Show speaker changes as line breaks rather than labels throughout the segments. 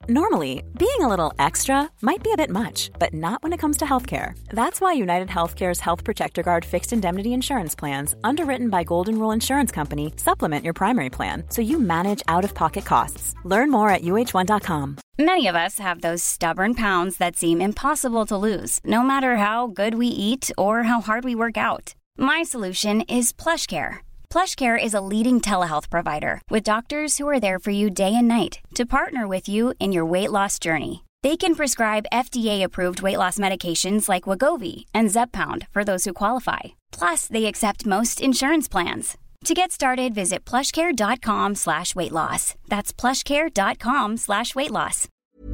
Normally, being a little extra might be a bit much, but not when it comes to healthcare. That's why United Healthcare's Health Protector Guard fixed indemnity insurance plans, underwritten by Golden Rule Insurance Company, supplement your primary plan so you manage out-of-pocket costs. Learn more at uh1.com.
Many of us have those stubborn pounds that seem impossible to lose, no matter how good we eat or how hard we work out. My solution is PlushCare. PlushCare is a leading telehealth provider with doctors who are there for you day and night to partner with you in your weight loss journey. They can prescribe FDA-approved weight loss medications like Wegovy and Zepbound for those who qualify. Plus, they accept most insurance plans. To get started, visit plushcare.com/weightloss. That's plushcare.com/weightloss.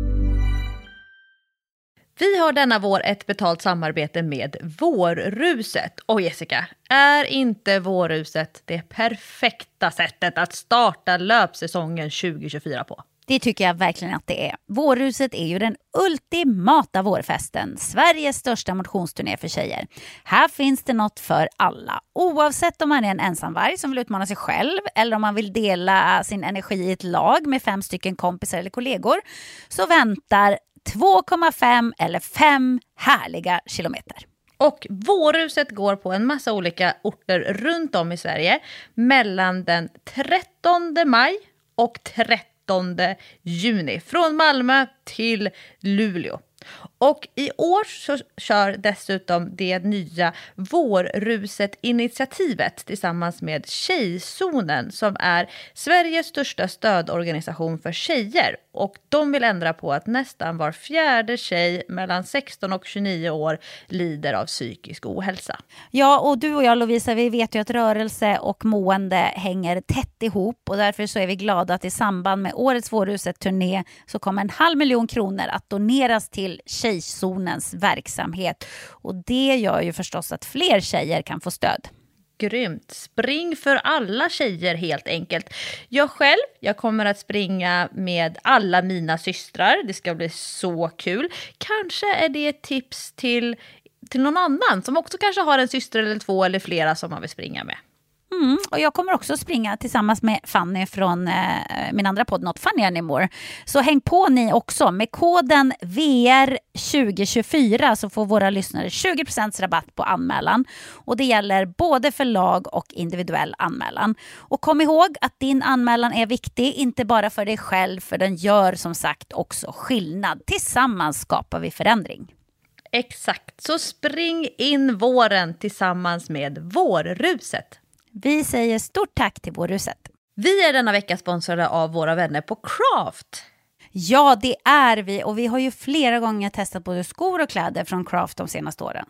Vi har denna vår ett betalt samarbete med Vårruset. Och Jessica, är inte Vårruset det perfekta sättet att starta löpsäsongen 2024 på?
Det tycker jag verkligen att det är. Vårruset är ju den ultimata vårfesten. Sveriges största motionsturné för tjejer. Här finns det något för alla. Oavsett om man är en ensamvarg som vill utmana sig själv eller om man vill dela sin energi i ett lag med 5 stycken kompisar eller kollegor, så väntar 2,5 eller 5 härliga kilometer.
Och Vårruset går på en massa olika orter runt om i Sverige mellan den 13 maj och 13 juni. Från Malmö till Luleå. Och i år så kör dessutom det nya Vårruset-initiativet tillsammans med Tjejzonen som är Sveriges största stödorganisation för tjejer. Och de vill ändra på att nästan var 4:e tjej mellan 16 och 29 år lider av psykisk ohälsa.
Ja, och du och jag, Lovisa, vi vet ju att rörelse och mående hänger tätt ihop. Och därför så är vi glada att i samband med årets Vårruset-turné så kommer 500 000 kronor att doneras till Tjejzonens verksamhet. Och det gör ju förstås att fler tjejer kan få stöd.
Grymt. Spring för alla tjejer helt enkelt. Jag kommer att springa med alla mina systrar. Det ska bli så kul. Kanske är det ett tips till någon annan som också kanske har en syster eller 2 eller flera som man vill springa med.
Och jag kommer också springa tillsammans med Fanny från min andra podd Not Funny Anymore. Så häng på ni också. Med koden VR2024 så får våra lyssnare 20% rabatt på anmälan. Och det gäller både för lag och individuell anmälan. Och kom ihåg att din anmälan är viktig, inte bara för dig själv, för den gör som sagt också skillnad. Tillsammans skapar vi förändring.
Exakt, så spring in våren tillsammans med Vårruset.
Vi säger stort tack till Vårruset.
Vi är denna vecka sponsrade av våra vänner på Craft.
Ja, det är vi. Och vi har ju flera gånger testat både skor och kläder från Craft de senaste åren.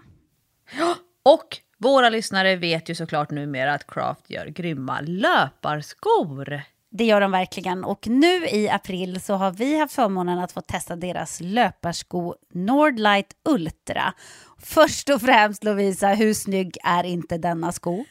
Och våra lyssnare vet ju såklart numera att Craft gör grymma löparskor.
Det gör de verkligen. Och nu i april så har vi haft förmånen att få testa deras löparsko Nordlight Ultra. Först och främst, Lovisa, hur snygg är inte denna sko?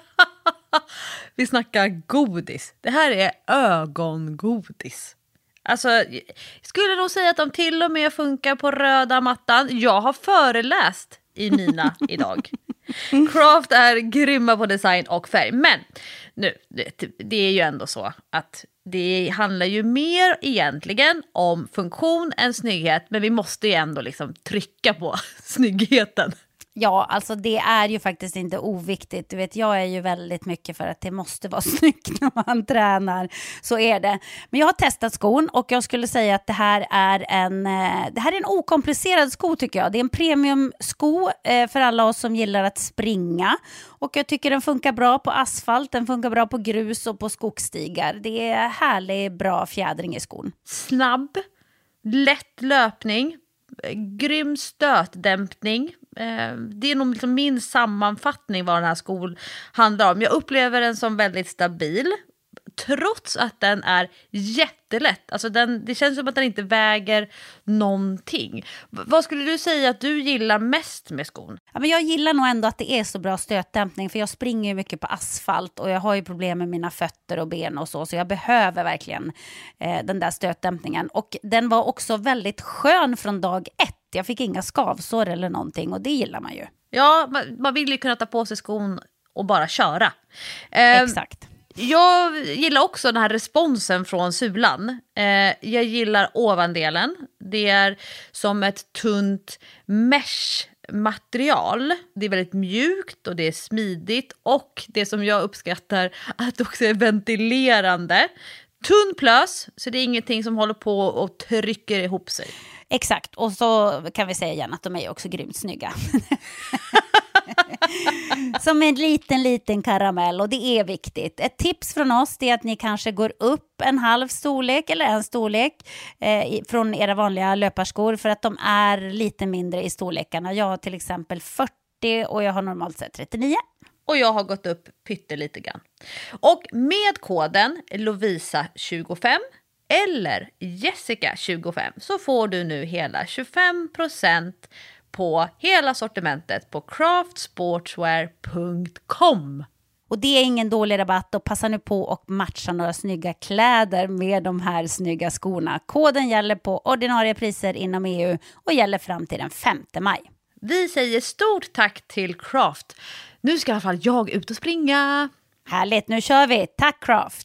Vi snackar godis. Det här är ögongodis. Alltså, jag skulle nog säga att de till och med funkar på röda mattan. Jag har föreläst i mina idag. Craft är grymma på design och färg. Men nu, det är ju ändå så att det handlar ju mer egentligen om funktion än snygghet. Men vi måste ju ändå liksom trycka på snyggheten.
Ja, alltså det är ju faktiskt inte oviktigt. Du vet, jag är ju väldigt mycket för att det måste vara snyggt när man tränar. Så är det. Men jag har testat skon och jag skulle säga att det här är en okomplicerad sko tycker jag. Det är en premiumsko för alla oss som gillar att springa. Och jag tycker den funkar bra på asfalt, den funkar bra på grus och på skogsstigar. Det är härlig, bra fjädring i skon.
Snabb, lätt löpning, grym stötdämpning. Det är nog liksom min sammanfattning vad den här skon handlar om. Jag upplever den som väldigt stabil trots att den är jättelätt. Alltså det känns som att den inte väger någonting. Vad skulle du säga att du gillar mest med skon?
Ja, men jag gillar nog ändå att det är så bra stötdämpning, för jag springer ju mycket på asfalt och jag har ju problem med mina fötter och ben och så jag behöver verkligen den där stötdämpningen. Och den var också väldigt skön från dag 1. Jag fick inga skavsår eller någonting och det gillar man ju.
Ja, man vill ju kunna ta på sig skon och bara köra.
Exakt.
Jag gillar också den här responsen från sulan. Jag gillar ovandelen. Det är som ett tunt mesh-material. Det är väldigt mjukt och det är smidigt. Och det som jag uppskattar att det också är ventilerande. Tunn plös, så det är ingenting som håller på och trycker ihop sig.
Exakt, och så kan vi säga igen att de är också grymt snygga. Som en liten karamell, och det är viktigt. Ett tips från oss är att ni kanske går upp en halv storlek eller en storlek från era vanliga löparskor, för att de är lite mindre i storlekarna. Jag har till exempel 40 och jag har normalt sett 39.
Och jag har gått upp pyttelite grann. Och med koden Lovisa25 eller Jessica25 så får du nu hela 25% på hela sortimentet på craftsportswear.com.
Och det är ingen dålig rabatt, och passa nu på och matcha några snygga kläder med de här snygga skorna. Koden gäller på ordinarie priser inom EU och gäller fram till den 5 maj.
Vi säger stort tack till Craft. Nu ska i alla fall jag ut och springa.
Härligt, nu kör vi. Tack Craft!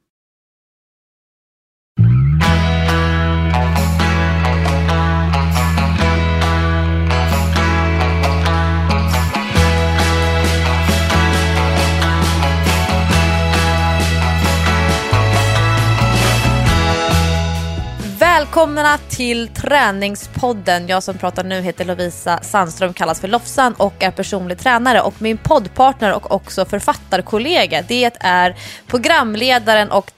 Välkomna till Träningspodden. Jag som pratar nu heter Lovisa Sandström, kallas för Lofsan och är personlig tränare. Och min poddpartner och också författarkollega, det är programledaren och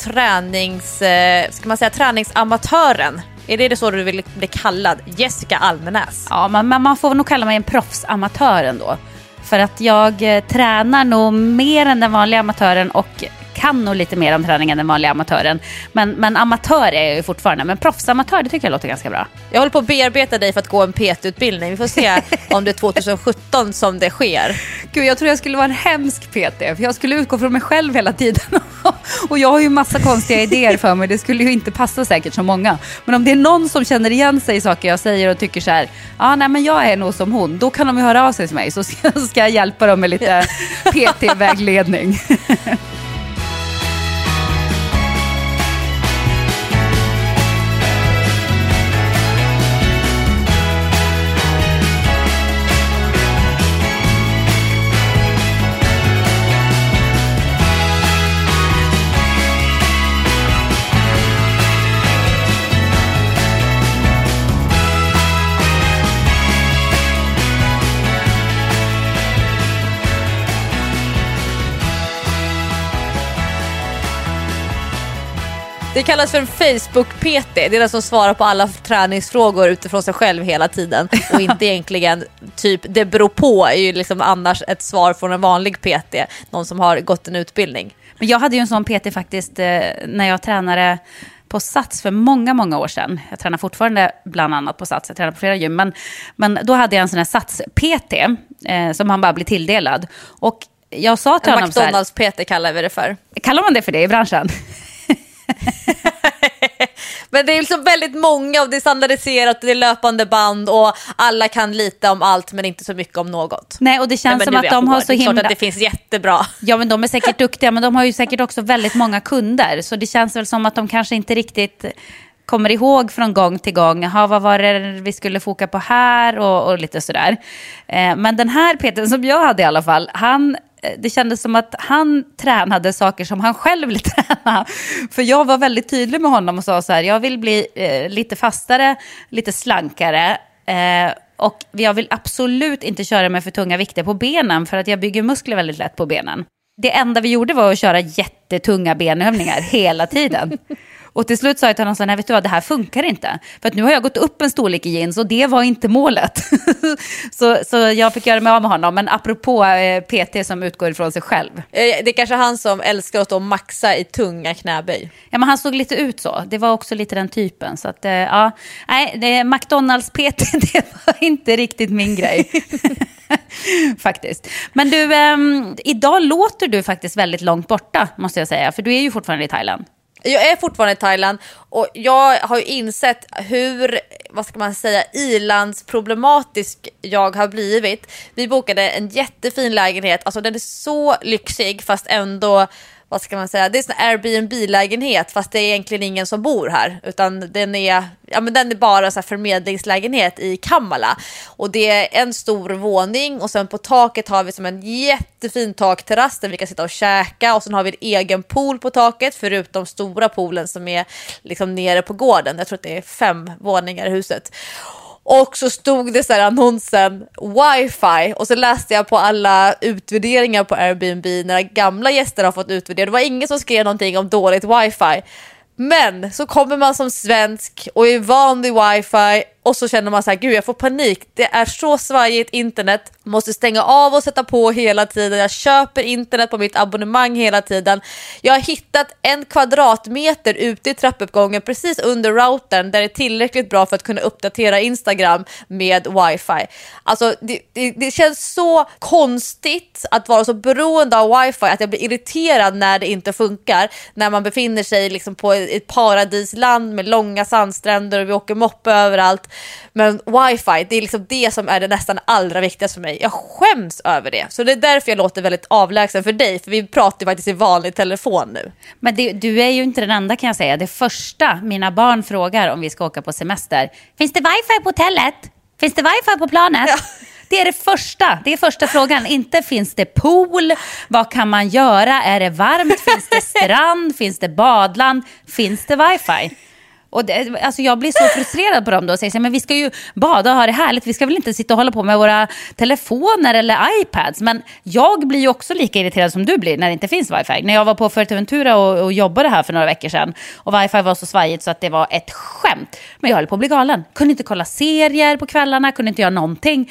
träningsamatören. Är det så du vill bli kallad? Jessica Almenäs.
Ja, man får nog kalla mig en proffsamatör ändå. För att jag tränar nog mer än den vanliga amatören och kan nog lite mer om träning än den vanliga amatören. Men amatör är jag ju fortfarande. Men proffsamatör, det tycker jag låter ganska bra.
Jag håller på att bearbeta dig för att gå en PT-utbildning. Vi får se om det är 2017 som det sker.
Gud, jag tror jag skulle vara en hemsk PT. För jag skulle utgå från mig själv hela tiden. Och jag har ju massa konstiga idéer för mig. Det skulle ju inte passa säkert så många. Men om det är någon som känner igen sig i saker jag säger och tycker så här: nej men jag är nog som hon. Då kan de ju höra av sig till mig. Så ska jag hjälpa dem med lite PT-vägledning.
Det kallas för en Facebook-PT. Det är den som svarar på alla träningsfrågor utifrån sig själv hela tiden. Och inte egentligen typ det beror på är ju liksom annars ett svar från en vanlig PT. Någon som har gått en utbildning.
Men jag hade ju en sån PT faktiskt när jag tränade på Sats för många år sedan. Jag tränar fortfarande bland annat på Sats. Jag tränar på flera gym. Men då hade jag en sån här Sats-PT som han bara blev tilldelad. Och jag sa till honom så här,
McDonalds-PT kallar vi det för.
Kallar man det för det i branschen?
Men det är liksom väldigt många och det är standardiserat, det är löpande band och alla kan lite om allt men inte så mycket om något.
Nej, och det känns som att de har så himla...
Det är klart att det finns jättebra.
Ja, men de är säkert duktiga, men de har ju säkert också väldigt många kunder. Så det känns väl som att de kanske inte riktigt kommer ihåg från gång till gång. Jaha, vad var det vi skulle foka på här och lite sådär. Men den här Peter som jag hade i alla fall, det kändes som att han tränade saker som han själv ville träna. För jag var väldigt tydlig med honom och sa så här: jag vill bli lite fastare, lite slankare. Och jag vill absolut inte köra med för tunga vikter på benen, för att jag bygger muskler väldigt lätt på benen. Det enda vi gjorde var att köra jättetunga benövningar hela tiden. Och till slut sa jag till honom så här: nej, vet du vad, det här funkar inte. För att nu har jag gått upp en storlek i jeans och det var inte målet. så jag fick göra mig av med honom. Men apropå PT som utgår ifrån sig själv.
Det är kanske han som älskar att maxa i tunga knäböj.
Ja, men han såg lite ut så. Det var också lite den typen. Så att, ja. Nej, McDonalds PT, det var inte riktigt min grej. Faktiskt. Men du, idag låter du faktiskt väldigt långt borta, måste jag säga. För du är ju fortfarande i Thailand.
Jag är fortfarande i Thailand och jag har ju insett hur, vad ska man säga, ilandsproblematisk jag har blivit. Vi bokade en jättefin lägenhet, alltså den är så lyxig fast ändå vad ska man säga, det är en Airbnb-lägenhet fast det är egentligen ingen som bor här, utan den är bara så här förmedlingslägenhet i Kammala, och det är en stor våning och sen på taket har vi som en jättefin takterrass där vi kan sitta och käka, och sen har vi en egen pool på taket förutom stora poolen som är liksom nere på gården. Jag tror att det är 5 våningar i huset. Och så stod det så här annonsen wifi, och så läste jag på alla utvärderingar på Airbnb när gamla gäster har fått utvärdera. Det var ingen som skrev någonting om dåligt wifi. Men så kommer man som svensk och är van vid wifi och så känner man så här, gud jag får panik. Det är så svajigt internet. Måste stänga av och sätta på hela tiden. Jag köper internet på mitt abonnemang hela tiden. Jag har hittat 1 kvadratmeter ute i trappuppgången precis under routern där det är tillräckligt bra för att kunna uppdatera Instagram med wifi. Alltså det känns så konstigt att vara så beroende av wifi att jag blir irriterad när det inte funkar. När man befinner sig liksom på ett paradisland med långa sandstränder och vi åker moppe överallt. Men wifi, det är liksom det som är det nästan allra viktigaste för mig. Jag skäms över det. Så det är därför jag låter väldigt avlägsen för dig. För vi pratar ju faktiskt i vanlig telefon nu. Men
du är ju inte den enda, kan jag säga. Det första mina barn frågar om vi ska åka på semester: finns det wifi på hotellet? Finns det wifi på planet? Ja. Det är första frågan. Inte finns det pool? Vad kan man göra? Är det varmt? Finns det strand? Finns det badland? Finns det wifi? Och alltså jag blir så frustrerad på dem då och säger så, men vi ska ju bada och ha det härligt. Vi ska väl inte sitta och hålla på med våra telefoner eller iPads. Men jag blir ju också lika irriterad som du blir när det inte finns wifi. När jag var på Fuerteventura och jobbade här för några veckor sedan och wifi var så svajigt så att det var ett skämt. Men jag höll på att bli galen. Kunde inte kolla serier på kvällarna, kunde inte göra någonting.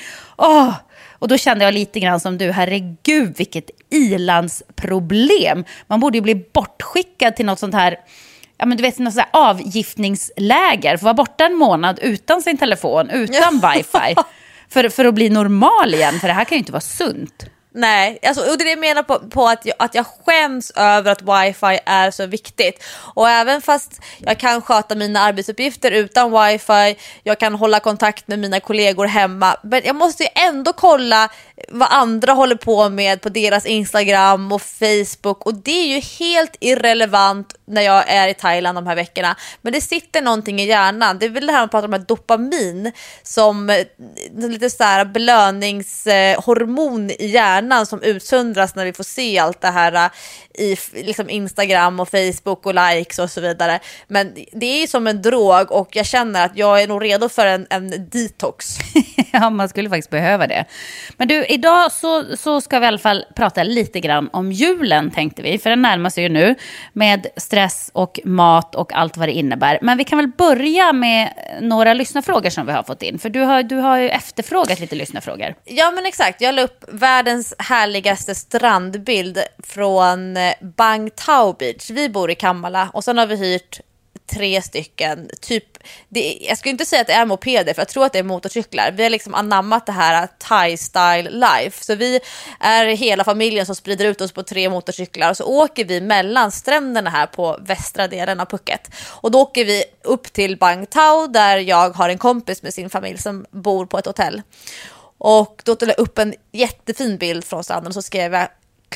Och då kände jag lite grann som du, herregud vilket ilandsproblem. Man borde ju bli bortskickad till något sånt här, ja men du vet, något sånt här avgiftningsläger. För att vara borta en månad utan sin telefon, utan wifi. För att bli normal igen, för det här kan ju inte vara sunt.
Nej, alltså, och det är det jag menar på att jag skäms över att wifi är så viktigt. Och även fast jag kan sköta mina arbetsuppgifter utan wifi, jag kan hålla kontakt med mina kollegor hemma, men jag måste ju ändå kolla vad andra håller på med på deras Instagram och Facebook, och det är ju helt irrelevant när jag är i Thailand de här veckorna. Men det sitter någonting i hjärnan. Det är väl det här man pratar om, dopamin, som lite så här belöningshormon i hjärnan som utsöndras när vi får se allt det här i liksom Instagram och Facebook och likes och så vidare. Men det är ju som en drog, och jag känner att jag är nog redo för en detox.
Ja, man skulle faktiskt behöva det. Men du, idag så ska vi i alla fall prata lite grann om julen, tänkte vi. För den närmar sig ju nu med stress och mat och allt vad det innebär. Men vi kan väl börja med några lyssnarfrågor som vi har fått in. För du har ju efterfrågat lite lyssnarfrågor.
Ja, men exakt. Jag la upp världens härligaste strandbild från Bang Tao Beach. Vi bor i Kammala och sen har vi hyrt 3 stycken typ, jag skulle inte säga att det är mopeder, för jag tror att det är motorcyklar. Vi har liksom anammat det här Thai style life, så vi är hela familjen som sprider ut oss på 3 motorcyklar, och så åker vi mellan stränderna här på västra delen av Phuket, och då åker vi upp till Bang Tao där jag har en kompis med sin familj som bor på ett hotell. Och då tog jag upp en jättefin bild från stranden och så skrev jag: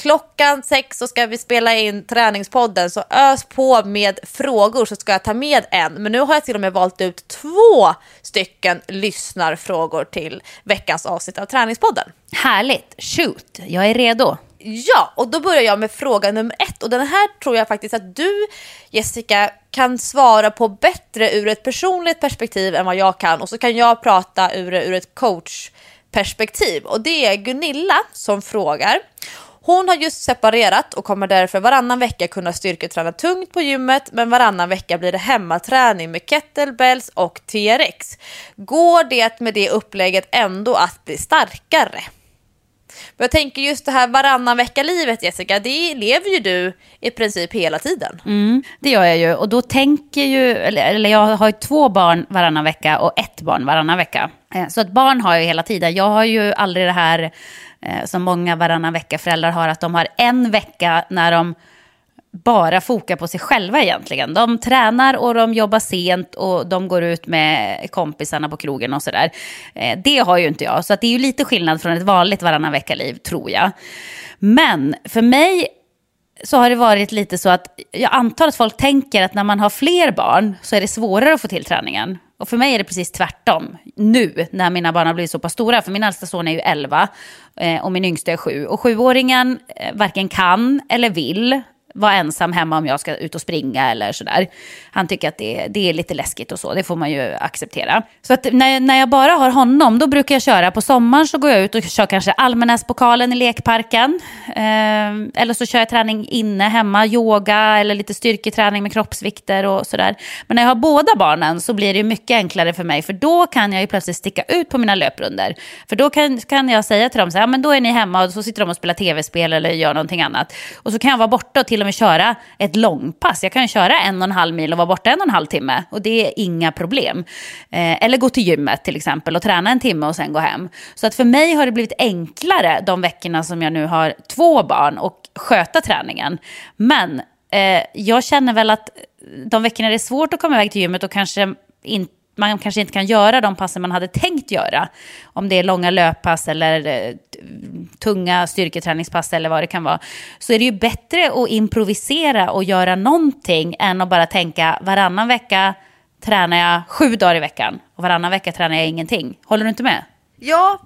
6:00 så ska vi spela in träningspodden, så ös på med frågor så ska jag ta med en. Men nu har jag till och med valt ut 2 stycken lyssnarfrågor till veckans avsnitt av träningspodden.
Härligt, shoot, jag är redo.
Ja, och då börjar jag med fråga nummer 1. Och den här tror jag faktiskt att du, Jessica, kan svara på bättre ur ett personligt perspektiv än vad jag kan. Och så kan jag prata ur ett coachperspektiv. Och det är Gunilla som frågar. Hon har just separerat och kommer därför varannan vecka kunna styrketräna tungt på gymmet, men varannan vecka blir det hemmaträning med kettlebells och TRX. Går det med det upplägget ändå att bli starkare? Men jag tänker just det här varannan vecka-livet, Jessica, det lever ju du i princip hela tiden.
Det gör jag ju, och då tänker ju, eller jag har ju 2 barn varannan vecka och 1 barn varannan vecka. Så att barn har jag hela tiden. Jag har ju aldrig det här som många varannan vecka föräldrar har, att de har en vecka när de bara fokar på sig själva egentligen. De tränar och de jobbar sent och de går ut med kompisarna på krogen och sådär. Det har ju inte jag, så att det är ju lite skillnad från ett vanligt varannan vecka-liv, tror jag. Men för mig så har det varit lite så att jag antar att folk tänker att när man har fler barn så är det svårare att få till träningen. Och för mig är det precis tvärtom. Nu när mina barn har blivit så pass stora, för min äldsta son är ju 11 och min yngsta är 7. Och 7-åringen varken kan eller vill vara ensam hemma om jag ska ut och springa eller sådär. Han tycker att det är lite läskigt och så, det får man ju acceptera. Så att när jag bara har honom, då brukar jag köra på sommaren, så går jag ut och kör kanske Almänäspokalen i lekparken. Eller så kör jag träning inne hemma, yoga eller lite styrketräning med kroppsvikter och sådär. Men när jag har båda barnen så blir det mycket enklare för mig, för då kan jag ju plötsligt sticka ut på mina löprunder. För då kan jag säga till dem så här, men då är ni hemma och så sitter de och spelar tv-spel eller gör någonting annat. Och så kan jag vara borta och till och med köra ett långpass. Jag kan köra 1,5 mil och vara borta 1,5 timme. Och det är inga problem. Eller gå till gymmet till exempel och träna 1 timme och sen gå hem. Så att för mig har det blivit enklare de veckorna som jag nu har 2 barn och sköta träningen. Men jag känner väl att de veckorna det är svårt att komma iväg till gymmet och man kanske inte kan göra de passen man hade tänkt göra. Om det är långa löppass eller tunga styrketräningspass eller vad det kan vara. Så är det ju bättre att improvisera och göra någonting än att bara tänka varannan vecka tränar jag 7 dagar i veckan och varannan vecka tränar jag ingenting. Håller du inte med?
Ja,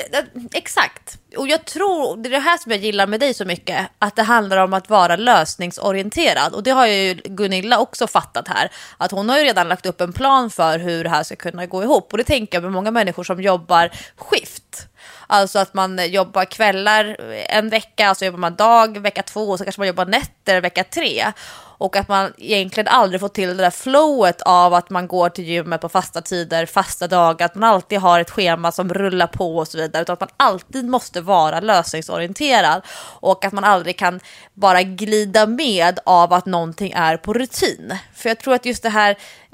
exakt. Och jag tror, det är det här som jag gillar med dig så mycket, att det handlar om att vara lösningsorienterad. Och det har ju Gunilla också fattat här. Att hon har ju redan lagt upp en plan för hur det här ska kunna gå ihop. Och det tänker jag med många människor som jobbar skift. Alltså att man jobbar kvällar en vecka, så jobbar man dag vecka 2 och så kanske man jobbar nätter vecka 3. Och att man egentligen aldrig får till det där flowet av att man går till gymmet på fasta tider, fasta dagar, att man alltid har ett schema som rullar på och så vidare, utan att man alltid måste vara lösningsorienterad och att man aldrig kan bara glida med av att någonting är på rutin. För jag tror att just det här,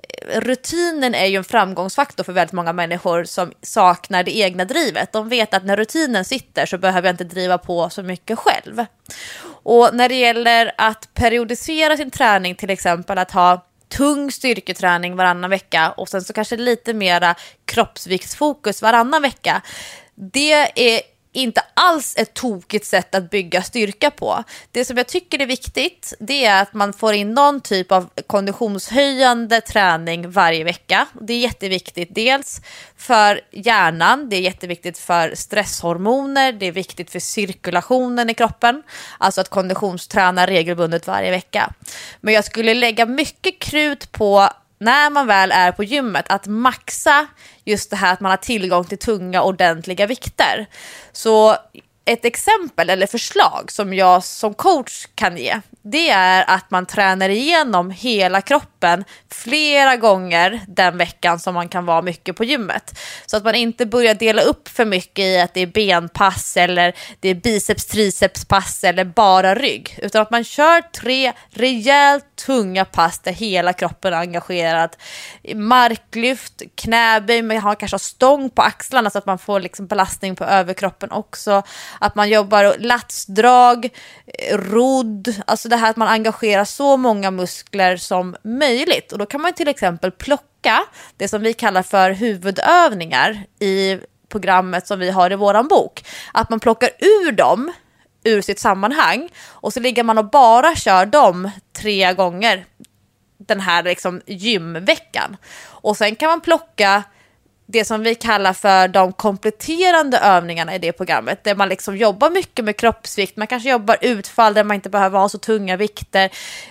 rutinen är ju en framgångsfaktor för väldigt många människor som saknar det egna drivet. De vet att när rutinen sitter så behöver jag inte driva på så mycket själv. Och när det gäller att periodisera sin träning, till exempel att ha tung styrketräning varannan vecka och sen så kanske lite mera kroppsviktsfokus varannan vecka, det är inte alls ett tokigt sätt att bygga styrka på. Det som jag tycker är viktigt, det är att man får in någon typ av konditionshöjande träning varje vecka. Det är jätteviktigt, dels för hjärnan, det är jätteviktigt för stresshormoner, det är viktigt för cirkulationen i kroppen. Alltså att konditionsträna regelbundet varje vecka. Men jag skulle lägga mycket krut på, när man väl är på gymmet, att maxa just det här att man har tillgång till tunga ordentliga vikter. Så ett exempel eller förslag som jag som coach kan ge, det är att man tränar igenom hela kroppen flera gånger den veckan som man kan vara mycket på gymmet. Så att man inte börjar dela upp för mycket i att det är benpass eller det är biceps-tricepspass eller bara rygg. Utan att man kör 3 rejält tunga pass där hela kroppen är engagerad. Marklyft, knäböj, man har kanske stång på axlarna så att man får liksom belastning på överkroppen också. Att man jobbar latsdrag, rodd, alltså det här att man engagerar så många muskler som möjligt. Och då kan man till exempel plocka det som vi kallar för huvudövningar i programmet som vi har i våran bok. Att man plockar ur dem ur sitt sammanhang och så ligger man och bara kör dem 3 gånger den här liksom gymveckan. Och sen kan man plocka det som vi kallar för de kompletterande övningarna i det programmet, där man liksom jobbar mycket med kroppsvikt. Man kanske jobbar utfall där man inte behöver ha så tunga vikter.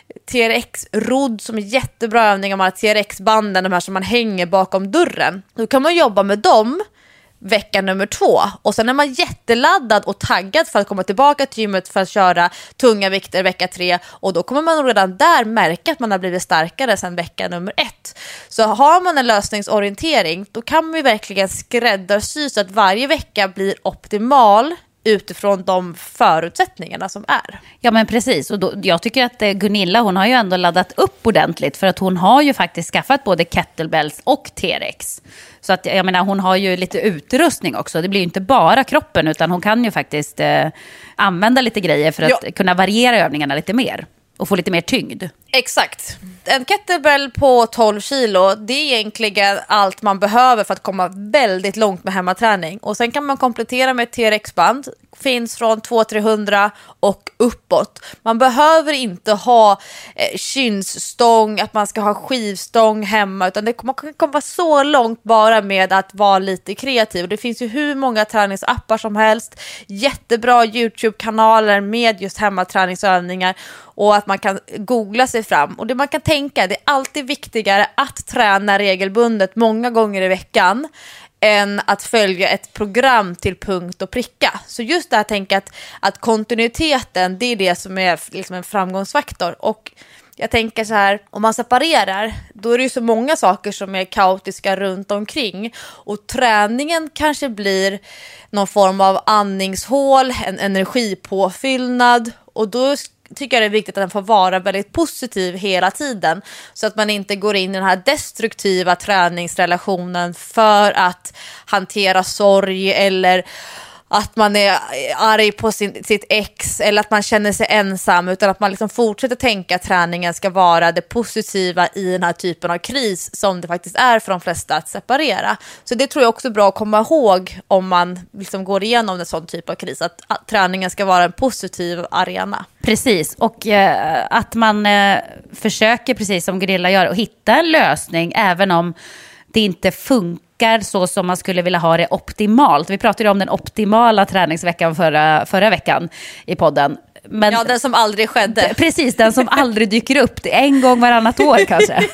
TRX-rodd som är jättebra övning om man har TRX-banden, de här som man hänger bakom dörren. Då kan man jobba med dem vecka nummer 2. Och sen är man jätteladdad och taggad för att komma tillbaka till gymmet för att köra tunga vikter vecka 3. Och då kommer man redan där märka att man har blivit starkare sen vecka nummer 1. Så har man en lösningsorientering, då kan man ju verkligen skräddarsy så att varje vecka blir optimal utifrån de förutsättningarna som är.
Ja men precis, och jag tycker att Gunilla, hon har ju ändå laddat upp ordentligt, för att hon har ju faktiskt skaffat både kettlebells och TRX. Så att jag menar, hon har ju lite utrustning också. Det blir ju inte bara kroppen, utan hon kan ju faktiskt använda lite grejer för att kunna variera övningarna lite mer. och få lite mer tyngd.
Exakt. En kettlebell på 12 kilo, det är egentligen allt man behöver för att komma väldigt långt med hemmaträning. Och sen kan man komplettera med ett TRX-band. Finns från 200-300 och uppåt. Man behöver inte ha kynsstång, att man ska ha skivstång hemma, utan man kan komma så långt bara med att vara lite kreativ. Det finns ju hur många träningsappar som helst, jättebra YouTube-kanaler med just hemmaträningsövningar, och att man kan googla sig fram. Och det man kan tänka, det är alltid viktigare att träna regelbundet många gånger i veckan än att följa ett program till punkt och pricka. Så just det här, tänka att kontinuiteten, det är det som är liksom en framgångsfaktor. Och jag tänker så här, om man separerar, då är det ju så många saker som är kaotiska runt omkring. Och träningen kanske blir någon form av andningshål, en energipåfyllnad, och då tycker jag det är viktigt att den får vara väldigt positiv hela tiden, så att man inte går in i den här destruktiva träningsrelationen för att hantera sorg, eller att man är arg på sitt ex, eller att man känner sig ensam, utan att man liksom fortsätter tänka att träningen ska vara det positiva i den här typen av kris som det faktiskt är för de flesta att separera. Så det tror jag också är bra att komma ihåg om man liksom går igenom en sån typ av kris, att träningen ska vara en positiv arena.
Precis, och att man försöker, precis som Gunilla gör, att hitta en lösning även om det inte funkar så som man skulle vilja ha det optimalt. Vi pratade om den optimala träningsveckan förra veckan i podden. Men,
ja, den som aldrig skedde.
Precis, den som aldrig dyker upp. Det är en gång varannat år kanske.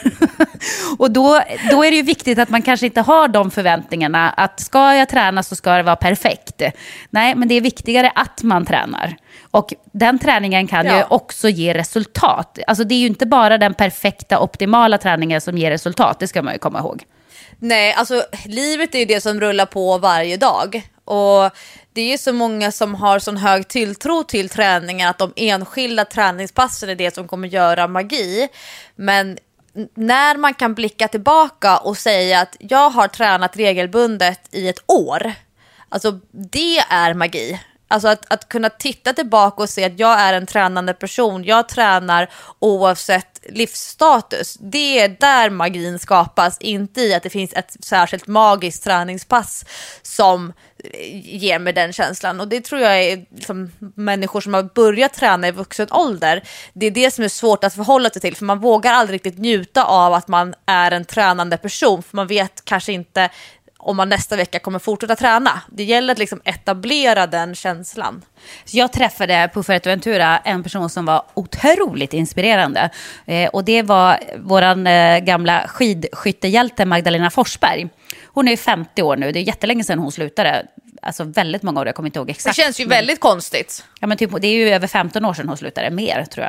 Och då är det ju viktigt att man kanske inte har de förväntningarna att ska jag träna så ska det vara perfekt. Nej, men det är viktigare att man tränar. Och den träningen kan ju också ge resultat. Alltså det är ju inte bara den perfekta, optimala träningen som ger resultat. Det ska man ju komma ihåg.
Nej, alltså livet är ju det som rullar på varje dag. Och det är ju så många som har sån hög tilltro till träningen att de enskilda träningspassen är det som kommer göra magi. Men när man kan blicka tillbaka och säga att jag har tränat regelbundet i ett år, alltså det är magi. Alltså att kunna titta tillbaka och se att jag är en tränande person. Jag tränar oavsett livsstatus. Det är där magin skapas. Inte i att det finns ett särskilt magiskt träningspass som ger mig den känslan. Och det tror jag är liksom människor som har börjat träna i vuxen ålder. Det är det som är svårt att förhålla sig till. För man vågar aldrig riktigt njuta av att man är en tränande person. För man vet kanske inte om man nästa vecka kommer fortsätta träna. Det gäller att liksom etablera den känslan.
Jag träffade på Fuerteventura en person som var otroligt inspirerande. Och det var våran gamla skidskyttehjälte Magdalena Forsberg. Hon är 50 år nu. Det är jättelänge sedan hon slutade. Alltså väldigt många år, jag kommer inte ihåg exakt.
Det känns ju väldigt konstigt.
Ja, men typ, det är ju över 15 år sedan hon slutade. Mer, tror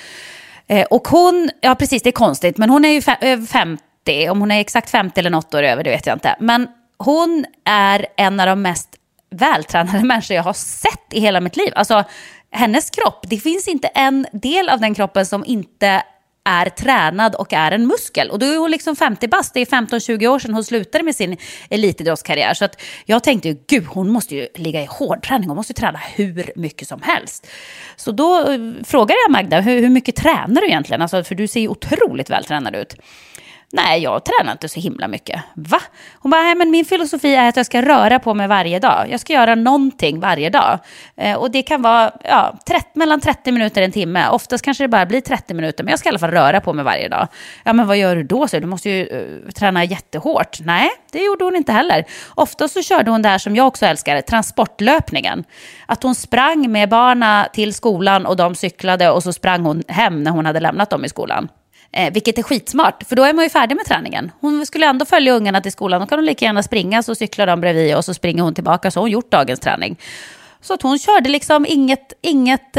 jag. Och hon, ja precis, det är konstigt. Men hon är ju över 50. Om hon är exakt 50 eller något år över, det vet jag inte. Men hon är en av de mest vältränade människor jag har sett i hela mitt liv. Alltså hennes kropp, det finns inte en del av den kroppen som inte är tränad och är en muskel. Och då är hon liksom 50 bast, det är 15-20 år sedan hon slutade med sin elitidrottskarriär. Så att jag tänkte ju, gud, hon måste ju ligga i hårdträning, hon måste ju träna hur mycket som helst. Så då frågade jag Magda, hur mycket tränar du egentligen? Alltså, för du ser ju otroligt vältränad ut. Nej, jag tränar inte så himla mycket. Va? Hon bara, nej, men min filosofi är att jag ska röra på mig varje dag. Jag ska göra någonting varje dag. Och det kan vara mellan 30 minuter och en timme. Oftast kanske det bara blir 30 minuter, men jag ska i alla fall röra på mig varje dag. Ja, men vad gör du då? Så du måste ju träna jättehårt. Nej, det gjorde hon inte heller. Oftast så körde hon det här som jag också älskar, transportlöpningen. Att hon sprang med barna till skolan och de cyklade och så sprang hon hem när hon hade lämnat dem i skolan. Vilket är skitsmart, för då är man ju färdig med träningen. Hon skulle ändå följa ungarna till skolan. Då kan hon lika gärna springa, så cyklar de bredvid och så springer hon tillbaka, så har hon gjort dagens träning. Så att hon körde liksom inget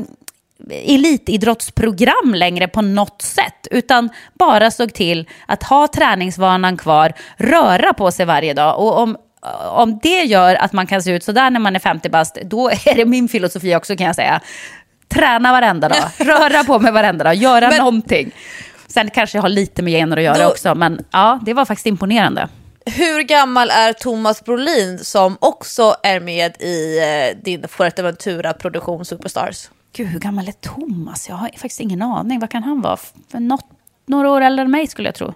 elitidrottsprogram längre på något sätt, utan bara såg till att ha träningsvanan kvar, röra på sig varje dag. Och om det gör att man kan se ut så där när man är 50 bast, då är det min filosofi också, kan jag säga. Träna varenda dag, röra på mig varenda dag, göra någonting. Sen kanske jag har lite med gener att göra också, men ja, det var faktiskt imponerande.
Hur gammal är Thomas Brolin som också är med i din Fuerteventura produktion Superstars?
Gud, hur gammal är Thomas? Jag har faktiskt ingen aning. Vad kan han vara? Några år äldre än mig skulle jag tro.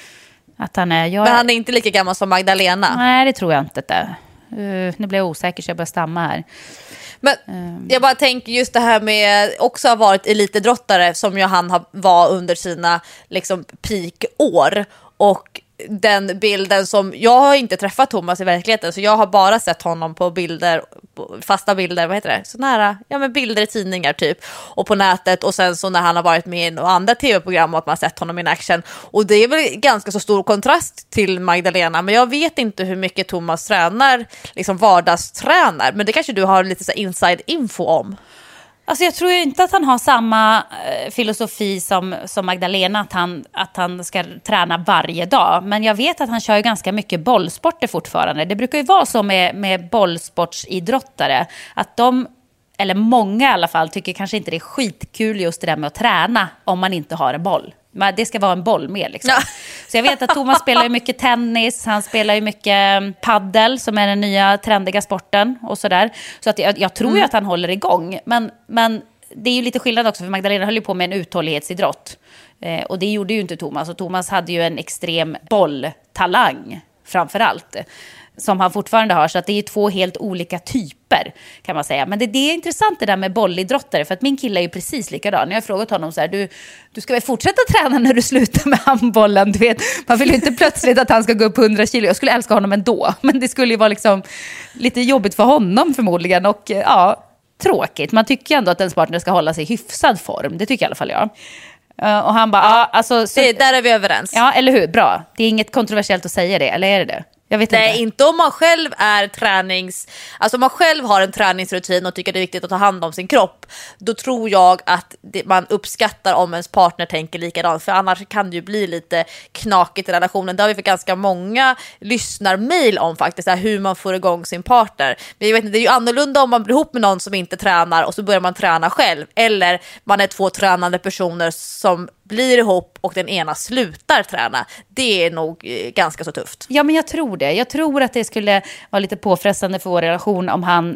Att han är.
Men han är inte lika gammal som Magdalena?
Nej, det tror jag inte. Nu blir jag osäker så jag börjar stamma här.
Men jag bara tänker just det här med också ha varit elitidrottare som ju han var under sina liksom peakår, och den bilden som jag har inte träffat Thomas i verkligheten, så jag har bara sett honom på bilder, fasta bilder, vad heter det? Så nära, ja men bilder i tidningar typ, och på nätet, och sen så när han har varit med i andra tv-program och att man har sett honom in action, och det är väl ganska så stor kontrast till Magdalena, men jag vet inte hur mycket Thomas tränar, liksom vardagstränar, men det kanske du har lite så inside info om.
Alltså jag tror ju inte att han har samma filosofi som Magdalena, att han ska träna varje dag. Men jag vet att han kör ju ganska mycket bollsporter fortfarande. Det brukar ju vara så med bollsportsidrottare att de, eller många i alla fall, tycker kanske inte det är skitkul just det där med att träna om man inte har en boll. Men det ska vara en boll med liksom. Ja. Så jag vet att Thomas spelar ju mycket tennis, han spelar ju mycket paddel som är den nya trendiga sporten och sådär. Så att jag tror ju att han håller igång. Men det är ju lite skillnad också, för Magdalena höll ju på med en uthållighetsidrott. Och det gjorde ju inte Thomas. Och Thomas hade ju en extrem bolltalang framförallt, som han fortfarande har. Så att det är två helt olika typer kan man säga. Men det är intressant det där med bollidrottare. För att min kille är ju precis likadan. Jag har frågat honom så här, du ska väl fortsätta träna när du slutar med handbollen. Du vet, man vill ju inte plötsligt att han ska gå upp 100 kilo. Jag skulle älska honom ändå. Men det skulle ju vara liksom lite jobbigt för honom förmodligen. Och ja, tråkigt. Man tycker ändå att en partner ska hålla sig i hyfsad form. Det tycker i alla fall jag. Och han bara, alltså, så,
där är vi överens.
Ja, eller hur? Bra. Det är inget kontroversiellt att säga det, eller är det? Jag vet
Nej,
inte
om man själv är alltså om man själv har en träningsrutin och tycker det är viktigt att ta hand om sin kropp, då tror jag att man uppskattar om ens partner tänker likadant, för annars kan det ju bli lite knakigt i relationen. Det har vi för ganska många lyssnarmail om faktiskt, hur man får igång sin partner. Men jag vet inte, det är ju annorlunda om man blir ihop med någon som inte tränar och så börjar man träna själv, eller man är två tränande personer som blir ihop och den ena slutar träna. Det är nog ganska så tufft.
Ja, men jag tror det. Jag tror att det skulle vara lite påfrestande för vår relation om han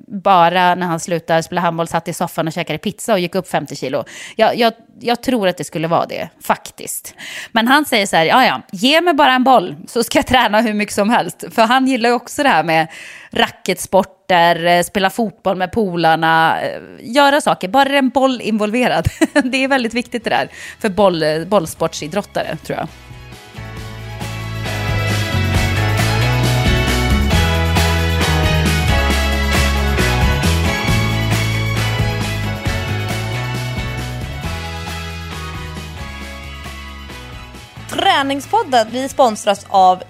bara när han slutar spela handboll satt i soffan och käkade pizza och gick upp 50 kilo. Jag tror att det skulle vara det, faktiskt. Men han säger så här, ja, ge mig bara en boll så ska jag träna hur mycket som helst. För han gillar ju också det här med racketsporter, spela fotboll med polarna, göra saker. Bara en boll involverad. Det är väldigt viktigt det där för bollsportsidrottare, tror jag.
Träningspodden, vi sponsras av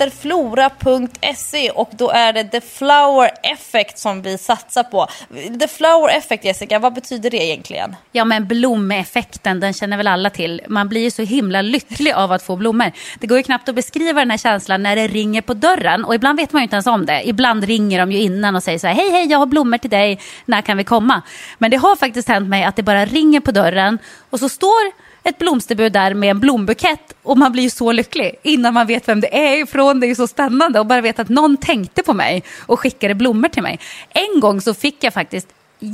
interflora.se, och då är det The Flower Effect som vi satsar på. The Flower Effect, Jessica, vad betyder det egentligen?
Ja, men blomeffekten, den känner väl alla till. Man blir ju så himla lycklig av att få blommor. Det går ju knappt att beskriva den här känslan när det ringer på dörren, och ibland vet man ju inte ens om det. Ibland ringer de ju innan och säger så här, hej, jag har blommor till dig, när kan vi komma? Men det har faktiskt hänt mig att det bara ringer på dörren och så står ett blomsterbud där med en blombukett, och man blir ju så lycklig innan man vet vem det är ifrån. Det är ju så spännande och bara vet att någon tänkte på mig och skickade blommor till mig. En gång så fick jag faktiskt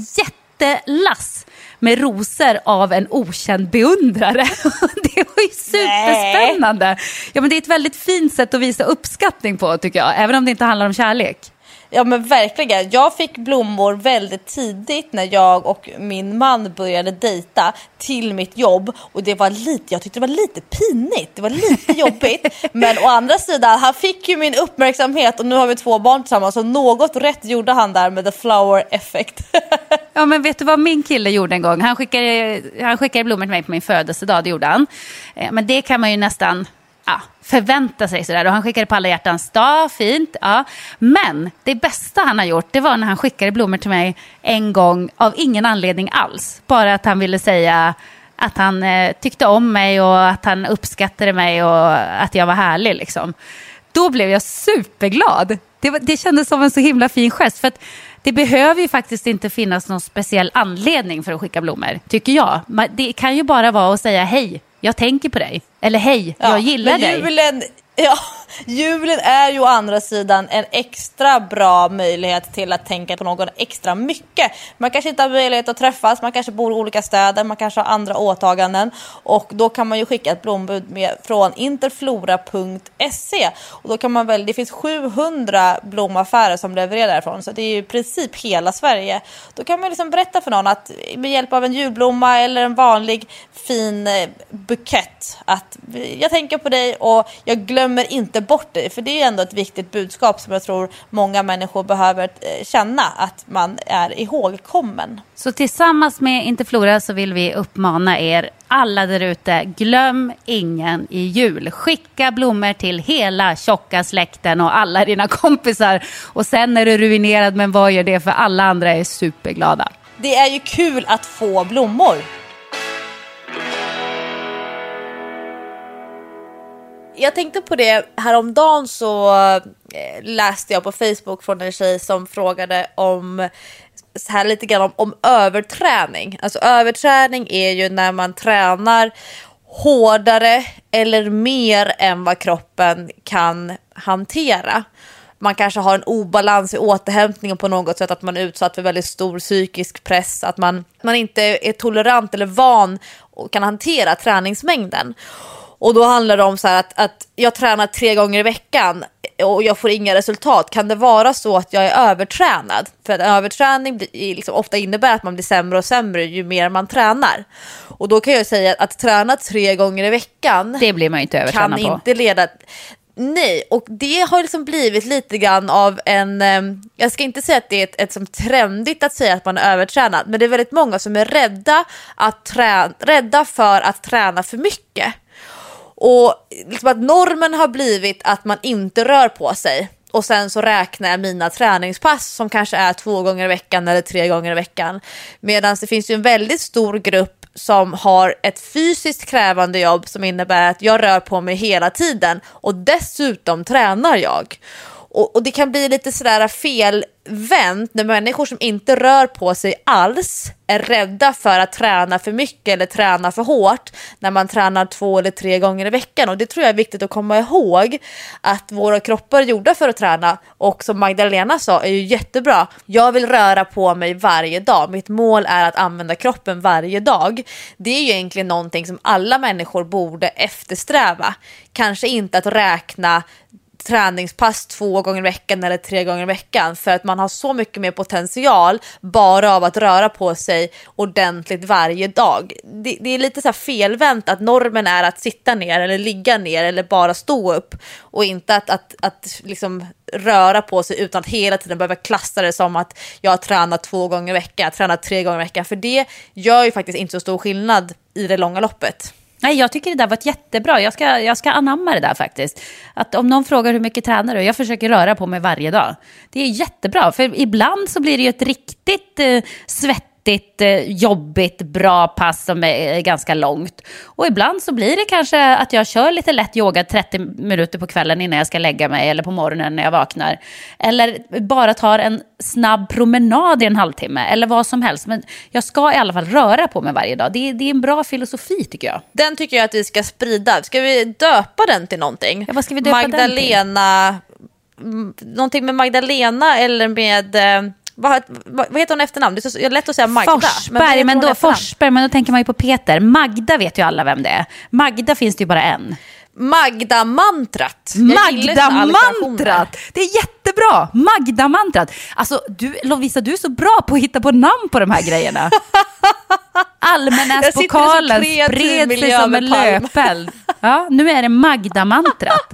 jättelass med rosor av en okänd beundrare. Det var ju superspännande. Nej. Ja, men det är ett väldigt fint sätt att visa uppskattning på, tycker jag, även om det inte handlar om kärlek.
Ja, men verkligen. Jag fick blommor väldigt tidigt när jag och min man började dejta till mitt jobb. Och det var jag tyckte det var lite pinigt. Det var lite jobbigt. Men å andra sidan, han fick ju min uppmärksamhet och nu har vi 2 barn tillsammans. Så något rätt gjorde han där med the flower effect.
Ja, men vet du vad min kille gjorde en gång? Han skickade blommor till mig på min födelsedag, det gjorde han. Men det kan man ju nästan... förvänta sig sådär. Och han skickade på alla hjärtans dag, fint. Ja. Men det bästa han har gjort, det var när han skickade blommor till mig en gång av ingen anledning alls. Bara att han ville säga att han tyckte om mig och att han uppskattade mig och att jag var härlig liksom. Då blev jag superglad. Det kändes som en så himla fin gest, för att det behöver ju faktiskt inte finnas någon speciell anledning för att skicka blommor, tycker jag. Det kan ju bara vara att säga hej, jag tänker på dig. Eller hej, jag gillar dig.
Julen är ju å andra sidan en extra bra möjlighet till att tänka på någon extra mycket. Man kanske inte har möjlighet att träffas, man kanske bor i olika städer, man kanske har andra åtaganden. Och då kan man ju skicka ett blombud från interflora.se. Och då kan man väl, det finns 700 blomaffärer som levererar därifrån. Så det är ju i princip hela Sverige. Då kan man liksom berätta för någon att med hjälp av en julblomma eller en vanlig fin bukett att jag tänker på dig och jag glömmer inte bort dig. För det är ju ändå ett viktigt budskap som jag tror många människor behöver känna, att man är ihågkommen.
Så tillsammans med Interflora så vill vi uppmana er alla där ute, glöm ingen i jul. Skicka blommor till hela tjocka släkten och alla dina kompisar. Och sen är du ruinerad, men vad gör det, för alla andra är superglada.
Det är ju kul att få blommor. Jag tänkte på det häromdagen, så läste jag på Facebook från en tjej som frågade om så här lite grann om överträning. Alltså överträning är ju när man tränar hårdare eller mer än vad kroppen kan hantera. Man kanske har en obalans i återhämtningen på något sätt, att man är utsatt för väldigt stor psykisk press, att man inte är tolerant eller van och kan hantera träningsmängden. Och då handlar det om så här att jag tränar 3 gånger i veckan och jag får inga resultat. Kan det vara så att jag är övertränad? För att överträning liksom ofta innebär att man blir sämre och sämre ju mer man tränar. Och då kan jag säga att träna 3 gånger i veckan,
det blir man ju inte övertränad
kan
på.
Inte leda... Nej, och det har liksom blivit lite grann av en... Jag ska inte säga att det är ett som trendigt att säga att man är övertränad, men det är väldigt många som är rädda för att träna för mycket. Och liksom att normen har blivit att man inte rör på sig. Och sen så räknar jag mina träningspass som kanske är 2 gånger i veckan eller 3 gånger i veckan. Medan det finns ju en väldigt stor grupp som har ett fysiskt krävande jobb som innebär att jag rör på mig hela tiden. Och dessutom tränar jag. Och det kan bli lite sådär felvänt när människor som inte rör på sig alls är rädda för att träna för mycket eller träna för hårt när man tränar 2 eller 3 gånger i veckan. Och det tror jag är viktigt att komma ihåg, att våra kroppar är gjorda för att träna. Och som Magdalena sa är ju jättebra. Jag vill röra på mig varje dag. Mitt mål är att använda kroppen varje dag. Det är ju egentligen någonting som alla människor borde eftersträva. Kanske inte att räkna träningspass 2 gånger i veckan eller 3 gånger i veckan, för att man har så mycket mer potential bara av att röra på sig ordentligt varje dag. Det är lite så här felvänt att normen är att sitta ner eller ligga ner eller bara stå upp, och inte att liksom röra på sig utan att hela tiden behöva klassa det som att jag har tränat 2 gånger i veckan, jag tränar 3 gånger i veckan, för det gör ju faktiskt inte så stor skillnad i det långa loppet.
Nej, jag tycker det där var jättebra. Jag ska anamma det där faktiskt. Att om någon frågar hur mycket tränar du, jag försöker röra på mig varje dag. Det är jättebra, för ibland så blir det ju ett riktigt svettigt, jobbigt, bra pass som är ganska långt. Och ibland så blir det kanske att jag kör lite lätt yoga 30 minuter på kvällen innan jag ska lägga mig, eller på morgonen när jag vaknar. Eller bara tar en snabb promenad i en halvtimme, eller vad som helst. Men jag ska i alla fall röra på mig varje dag. Det är en bra filosofi, tycker jag.
Den tycker jag att vi ska sprida. Ska vi döpa den till någonting?
Ja, vad ska vi döpa
Magdalena, den till? Någonting med Magdalena eller med... Vad heter hon efternamn? Det är så lätt att säga Magda.
Forsberg, men då tänker man ju på Peter. Magda vet ju alla vem det är. Magda finns det ju bara en.
Magda-mantrat.
Magda-mantrat! Det är jättebra! Magda-mantrat. Alltså, Lovisa, du är så bra på att hitta på namn på de här grejerna. Allmänäspokalen spred sig som en löpeld. Ja, nu är det Magda-mantrat.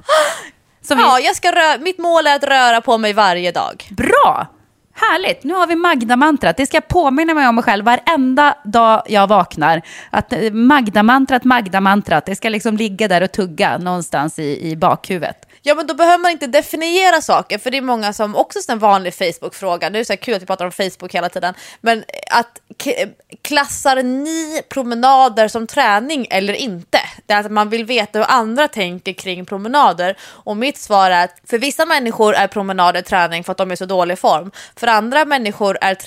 Mitt mål är att röra på mig varje dag.
Bra! Härligt, nu har vi Magda-mantrat. Det ska jag påminna mig om mig själv varenda dag jag vaknar. Att Magda-mantrat, det ska liksom ligga där och tugga någonstans i bakhuvudet.
Ja, men då behöver man inte definiera saker, för det är många som också är en vanlig Facebook-fråga. Det är så här kul att vi pratar om Facebook hela tiden. Men att klassar ni promenader som träning eller inte? Det är att man vill veta hur andra tänker kring promenader. Och mitt svar är att för vissa människor är promenader träning för att de är så dålig form. För andra människor är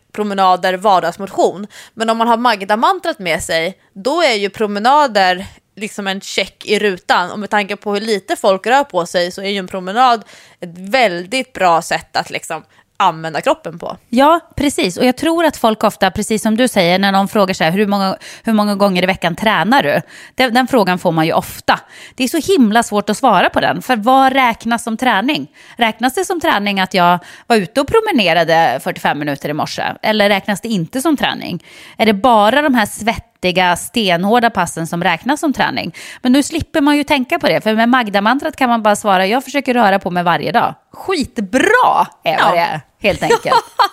promenader vardagsmotion. Men om man har Magda-mantrat med sig, då är ju promenader liksom en check i rutan. Och med tanke på hur lite folk rör på sig så är ju en promenad ett väldigt bra sätt att liksom använda kroppen på.
Ja, precis. Och jag tror att folk ofta, precis som du säger, när någon frågar så här, hur många gånger i veckan tränar du? Den frågan får man ju ofta. Det är så himla svårt att svara på den. För vad räknas som träning? Räknas det som träning att jag var ute och promenerade 45 minuter i morse? Eller räknas det inte som träning? Är det bara de här svettiga, stenhårda passen som räknas som träning? Men nu slipper man ju tänka på det. För med Magda-mantrat kan man bara svara, jag försöker röra på mig varje dag. Skitbra är vad det är, helt enkelt.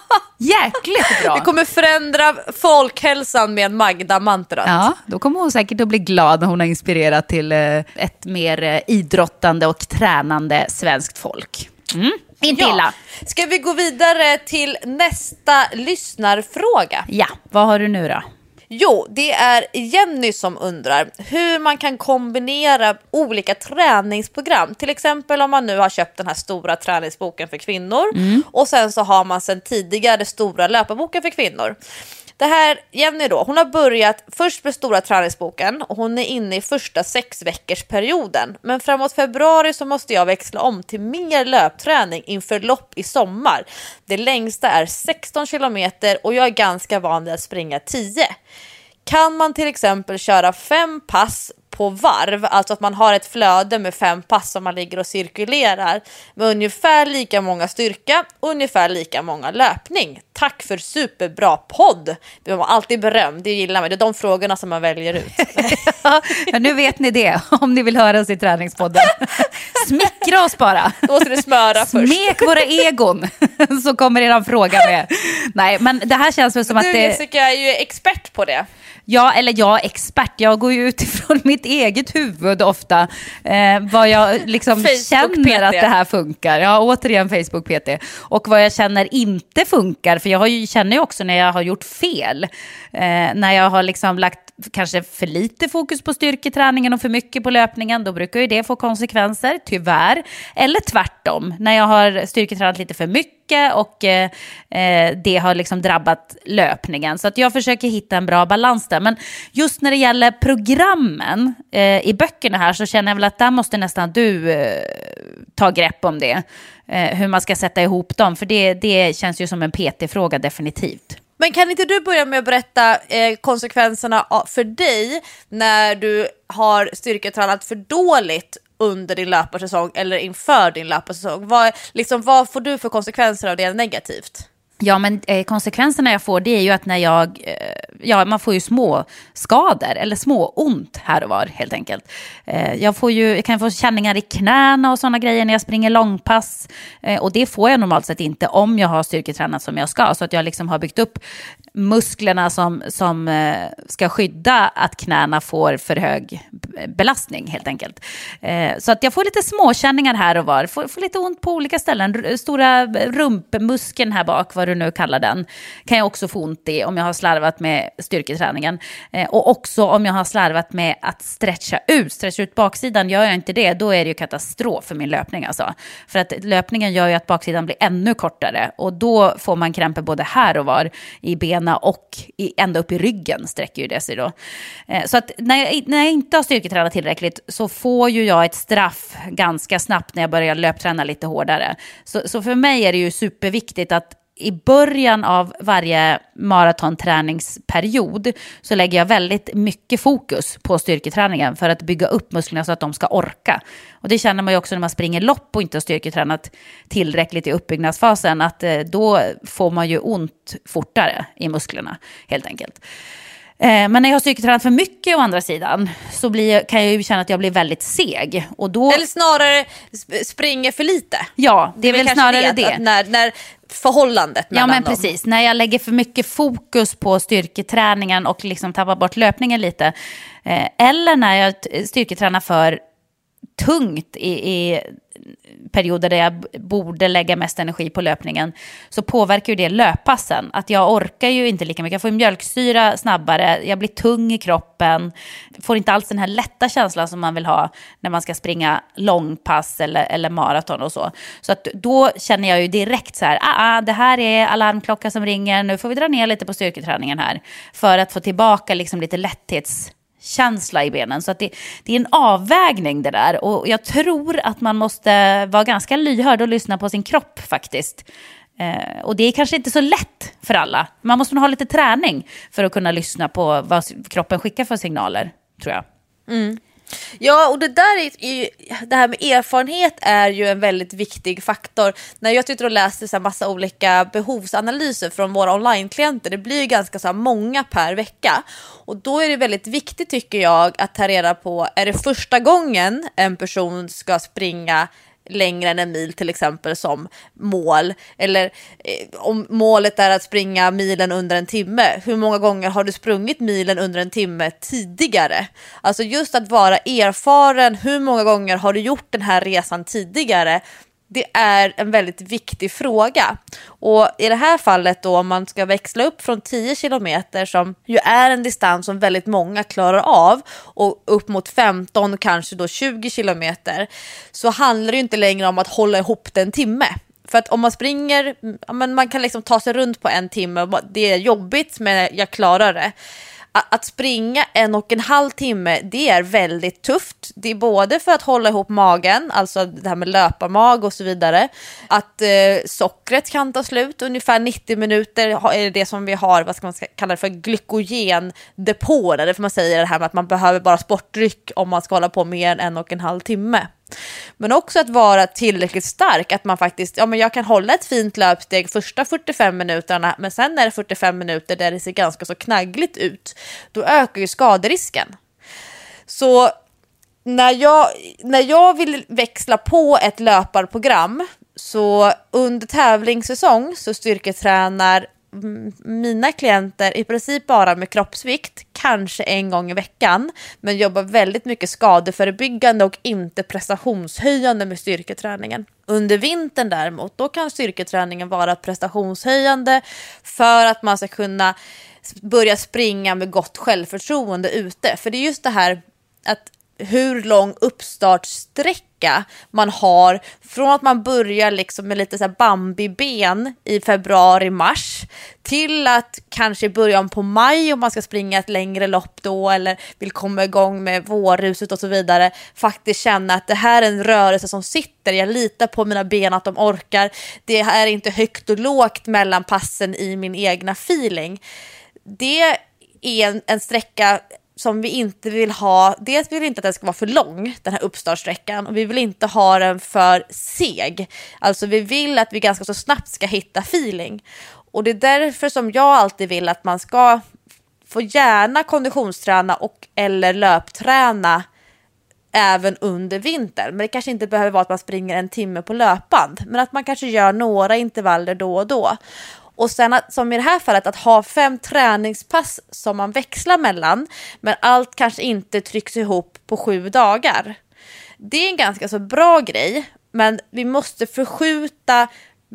Jäkligt bra.
Det kommer förändra folkhälsan med Magda-mantrat.
Ja, då kommer hon säkert att bli glad när hon har inspirerat till ett mer idrottande och tränande svenskt folk. Inte illa.
Ska vi gå vidare till nästa lyssnarfråga?
Ja, vad har du nu då?
Jo, det är Jenny som undrar hur man kan kombinera olika träningsprogram. Till exempel om man nu har köpt den här stora träningsboken för kvinnor och sen så har man sedan tidigare stora löparboken för kvinnor. Det här Jenny då, hon har börjat först med stora träningsboken och hon är inne i första 6 veckors perioden. Men framåt februari så måste jag växla om till mer löpträning inför lopp i sommar. Det längsta är 16 kilometer och jag är ganska van vid att springa 10. Kan man till exempel köra 5 pass på varv, alltså att man har ett flöde med 5 pass som man ligger och cirkulerar med ungefär lika många styrka och ungefär lika många löpning. Tack för superbra podd. Vi har alltid beröm, det gillar man. Det är de frågorna som man väljer ut.
Ja, nu vet ni det, om ni vill höra oss i träningspodden. Smickra oss bara.
Då måste du smöra först.
Smek våra egon, så kommer eran fråga med. Nej, men det här känns väl som att
du, Jessica, är ju expert på det.
Ja, eller jag är expert. Jag går ju utifrån mitt eget huvud ofta. Vad jag liksom känner att det här funkar. Ja, återigen Facebook PT. Och vad jag känner inte funkar. För jag känner ju också när jag har gjort fel. När jag har liksom lagt kanske för lite fokus på styrketräningen och för mycket på löpningen. Då brukar ju det få konsekvenser, tyvärr. Eller tvärtom. När jag har styrketränat lite för mycket och det har liksom drabbat löpningen. Så att jag försöker hitta en bra balans där. Men just när det gäller programmen i böckerna här så känner jag väl att där måste nästan du ta grepp om det. Hur man ska sätta ihop dem. För det känns ju som en PT-fråga definitivt.
Men kan inte du börja med att berätta konsekvenserna för dig när du har styrketränat för dåligt under din löparsäsong eller inför din löparsäsong? Vad får du för konsekvenser av det negativt?
Ja, men konsekvenserna jag får, det är ju att när man får ju små skador eller små ont här och var helt enkelt. Jag kan få känningar i knäna och sådana grejer när jag springer långpass. Och det får jag normalt sett inte om jag har styrketränat som jag ska. Så att jag liksom har byggt upp musklerna som ska skydda att knäna får för hög belastning helt enkelt. Så att jag får lite småkänningar här och var. Får lite ont på olika ställen. Stora rumpmuskeln här bak, vad du nu kallar den, kan jag också få ont i om jag har slarvat med styrketräningen. Och också om jag har slarvat med att stretcha ut baksidan. Gör jag inte det, då är det ju katastrof för min löpning alltså. För att löpningen gör ju att baksidan blir ännu kortare. Och då får man krämpor både här och var i benen och ända upp i ryggen sträcker ju det sig då. Så att när jag inte har styrketränat tillräckligt så får ju jag ett straff ganska snabbt när jag börjar löpträna lite hårdare. Så för mig är det ju superviktigt att i början av varje maratonträningsperiod så lägger jag väldigt mycket fokus på styrketräningen för att bygga upp musklerna så att de ska orka. Och det känner man ju också när man springer lopp och inte har styrketränat tillräckligt i uppbyggnadsfasen, att då får man ju ont fortare i musklerna helt enkelt. Men när jag har styrketränat för mycket å andra sidan så kan jag ju känna att jag blir väldigt seg. Och då...
Eller snarare springer för lite.
Ja, det är väl snarare det.
När förhållandet mellan
dem. Ja, men precis. När jag lägger för mycket fokus på styrketräningen och liksom tappar bort löpningen lite. Eller när jag styrketränar för tungt i perioder där jag borde lägga mest energi på löpningen, så påverkar ju det löppassen. Att jag orkar ju inte lika mycket. Jag får mjölksyra snabbare, jag blir tung i kroppen, får inte alls den här lätta känslan som man vill ha när man ska springa långpass eller maraton och så. Så att då känner jag ju direkt så här, det här är alarmklocka som ringer, nu får vi dra ner lite på styrketräningen här för att få tillbaka liksom lite lätthetskänsla känsla i benen. Så att det är en avvägning det där. Och jag tror att man måste vara ganska lyhörd och lyssna på sin kropp faktiskt. Och det är kanske inte så lätt för alla. Man måste nog ha lite träning för att kunna lyssna på vad kroppen skickar för signaler, tror jag.
Ja, och det här med erfarenhet är ju en väldigt viktig faktor. När jag sitter och läser så här massa olika behovsanalyser från våra online-klienter, det blir ju ganska så här många per vecka. Och då är det väldigt viktigt, tycker jag, att ta reda på, är det första gången en person ska springa längre än en mil till exempel som mål, eller om målet är att springa milen under en timme, hur många gånger har du sprungit milen under en timme tidigare? Alltså just att vara erfaren, hur många gånger har du gjort den här resan tidigare? Det är en väldigt viktig fråga. Och i det här fallet då, om man ska växla upp från 10 kilometer som ju är en distans som väldigt många klarar av, och upp mot 15, kanske då 20 kilometer, så handlar det ju inte längre om att hålla ihop det en timme. För att om man springer, man kan liksom ta sig runt på en timme, det är jobbigt men jag klarar det. Att springa 1,5 timme, det är väldigt tufft. Det är både för att hålla ihop magen, alltså det här med löparmag och så vidare. Att sockret kan ta slut, ungefär 90 minuter är det som vi har, vad ska man kalla det för, glykogendepåer. Därför man säger det här med att man behöver bara sportdryck om man ska hålla på mer än 1,5 timme. Men också att vara tillräckligt stark, att man faktiskt, men jag kan hålla ett fint löpsteg första 45 minuterna, men sen är det 45 minuter där det ser ganska så knaggligt ut. Då ökar ju skaderisken. Så när jag vill växla på ett löparprogram, så under tävlingssäsong så styrketränar mina klienter i princip bara med kroppsvikt, kanske en gång i veckan, men jobbar väldigt mycket skadeförebyggande och inte prestationshöjande med styrketräningen. Under vintern däremot, då kan styrketräningen vara prestationshöjande för att man ska kunna börja springa med gott självförtroende ute. För det är just det här att hur lång uppstartsträcka man har från att man börjar liksom med lite så här Bambi-ben i februari-mars till att kanske i början på maj, om man ska springa ett längre lopp då eller vill komma igång med vårruset och så vidare, faktiskt känna att det här är en rörelse som sitter, jag litar på mina ben att de orkar, det är inte högt och lågt mellan passen i min egna feeling. Det är en sträcka som vi inte vill ha. Dels vill vi inte att den ska vara för lång, den här uppstartsträckan, och vi vill inte ha den för seg. Alltså vi vill att vi ganska så snabbt ska hitta feeling. Och det är därför som jag alltid vill att man ska få gärna konditionsträna och eller löpträna även under vintern. Men det kanske inte behöver vara att man springer en timme på löpband, men att man kanske gör några intervaller då och då. Och sen att, som i det här fallet, att ha 5 träningspass som man växlar mellan, men allt kanske inte trycks ihop på 7 dagar. Det är en ganska så bra grej, men vi måste förskjuta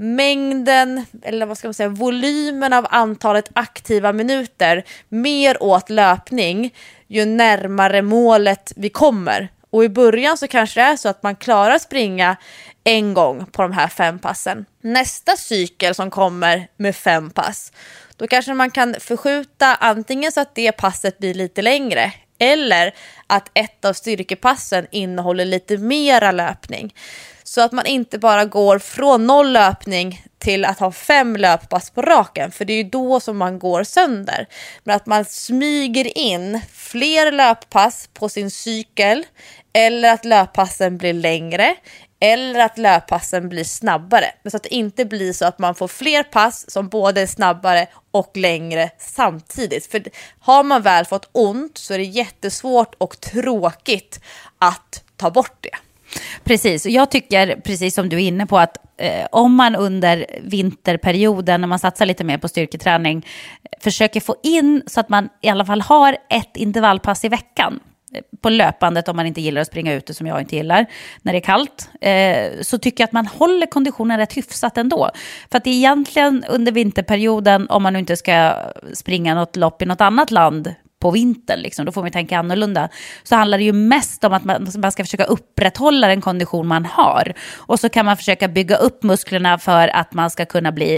mängden, eller vad ska man säga, volymen av antalet aktiva minuter mer åt löpning ju närmare målet vi kommer. Och i början så kanske det är så att man klarar springa en gång på de här 5 passen. Nästa cykel som kommer med 5 pass, då kanske man kan förskjuta antingen så att det passet blir lite längre, eller att ett av styrkepassen innehåller lite mera löpning. Så att man inte bara går från 0 löpning till att ha 5 löppass på raken, för det är ju då som man går sönder. Men att man smyger in fler löppass på sin cykel, eller att löppassen blir längre, eller att löppassen blir snabbare. Men så att det inte blir så att man får fler pass som både är snabbare och längre samtidigt. För har man väl fått ont så är det jättesvårt och tråkigt att ta bort det.
Precis, och jag tycker precis som du är inne på att om man under vinterperioden, när man satsar lite mer på styrketräning, försöker få in så att man i alla fall har ett intervallpass i veckan på löpandet, om man inte gillar att springa ute som jag inte gillar när det är kallt, så tycker jag att man håller konditionen rätt hyfsat ändå. För att det är egentligen under vinterperioden, om man nu inte ska springa något lopp i något annat land på vintern, liksom, då får man tänka annorlunda, så handlar det ju mest om att man ska försöka upprätthålla den kondition man har, och så kan man försöka bygga upp musklerna för att man ska kunna bli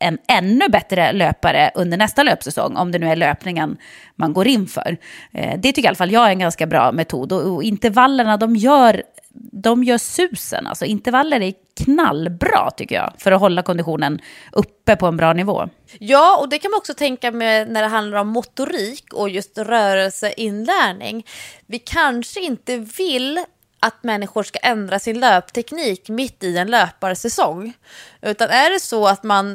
en ännu bättre löpare under nästa löpsäsong, om det nu är löpningen man går in för. Det tycker i alla fall jag är en ganska bra metod. Och intervallerna, de gör susen. Alltså intervaller är knallbra tycker jag, för att hålla konditionen uppe på en bra nivå.
Ja, och det kan man också tänka med när det handlar om motorik och just rörelseinlärning. Vi kanske inte vill att människor ska ändra sin löpteknik mitt i en löparsäsong. Utan är det så att man...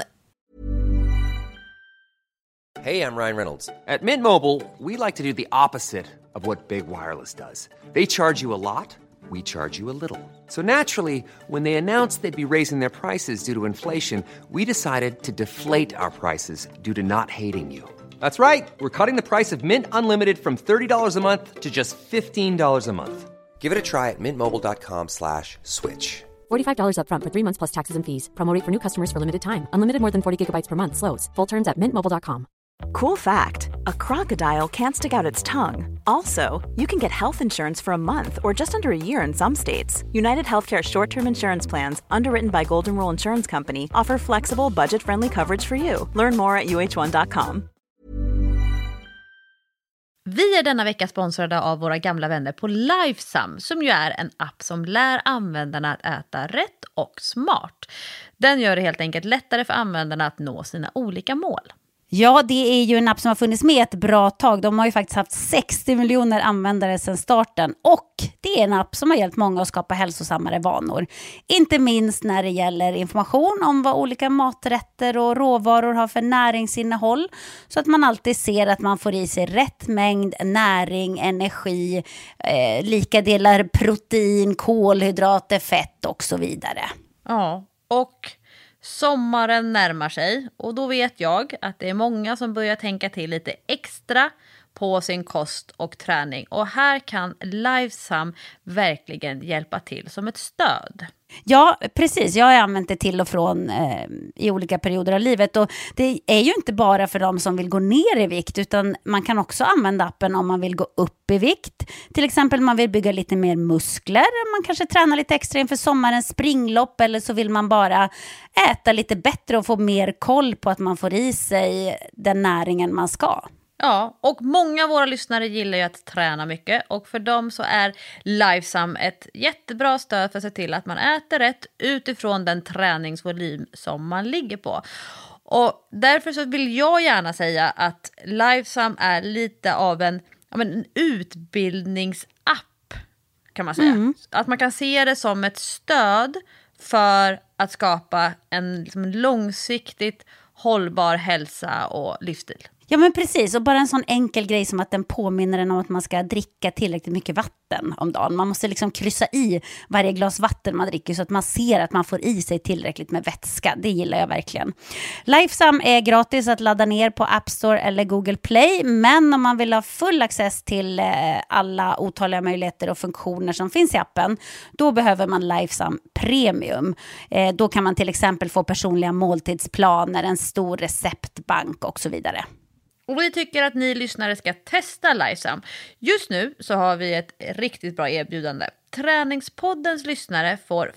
Hey, I'm Ryan Reynolds. At Mint Mobile, we like to do the opposite of what Big Wireless does. They charge you a lot, we charge you a little. So naturally, when they announced they'd be raising their prices due to inflation, we decided to deflate our prices due to not hating you. That's right. We're cutting the price of Mint Unlimited from $30 a month to just $15 a month. Give it a try at mintmobile.com/switch.
$45 up front for 3 months plus taxes and fees. Promo rate for new customers for limited time. Unlimited more than 40 gigabytes per month. Slows full terms at mintmobile.com.
Cool fact, a crocodile can't stick out its tongue. Also, you can get health insurance for a month or just under a year in some states. United Healthcare short-term insurance plans, underwritten by Golden Rule Insurance Company, offer flexible, budget-friendly coverage for you. Learn more at uh1.com.
Vi är denna vecka sponsrade av våra gamla vänner på Lifesum, som ju är en app som lär användarna att äta rätt och smart. Den gör det helt enkelt lättare för användarna att nå sina olika mål.
Ja, det är ju en app som har funnits med ett bra tag. De har ju faktiskt haft 60 miljoner användare sedan starten. Och det är en app som har hjälpt många att skapa hälsosammare vanor. Inte minst när det gäller information om vad olika maträtter och råvaror har för näringsinnehåll. Så att man alltid ser att man får i sig rätt mängd näring, energi, lika delar protein, kolhydrater, fett och så vidare.
Ja, och... sommaren närmar sig och då vet jag att det är många som börjar tänka till lite extra på sin kost och träning. Och här kan Lifesum verkligen hjälpa till som ett stöd.
Ja, precis. Jag har använt det till och från i olika perioder av livet. Och det är ju inte bara för de som vill gå ner i vikt, utan man kan också använda appen om man vill gå upp i vikt. Till exempel man vill bygga lite mer muskler. Man kanske tränar lite extra inför sommarens springlopp, eller så vill man bara äta lite bättre och få mer koll på att man får i sig den näringen man ska.
Ja, och många av våra lyssnare gillar ju att träna mycket, och för dem så är Lifesum ett jättebra stöd för att se till att man äter rätt utifrån den träningsvolym som man ligger på. Och därför så vill jag gärna säga att Lifesum är lite av en utbildningsapp, kan man säga. Att man kan se det som ett stöd för att skapa en långsiktigt hållbar hälsa och livsstil.
Ja, men precis, och bara en sån enkel grej som att den påminner en om att man ska dricka tillräckligt mycket vatten om dagen. Man måste liksom kryssa i varje glas vatten man dricker så att man ser att man får i sig tillräckligt med vätska. Det gillar jag verkligen. Lifesum är gratis att ladda ner på App Store eller Google Play, men om man vill ha full access till alla otaliga möjligheter och funktioner som finns i appen, då behöver man Lifesum Premium. Då kan man till exempel få personliga måltidsplaner, en stor receptbank och så vidare.
Och vi tycker att ni lyssnare ska testa Lifesum. Just nu så har vi ett riktigt bra erbjudande. Träningspoddens lyssnare får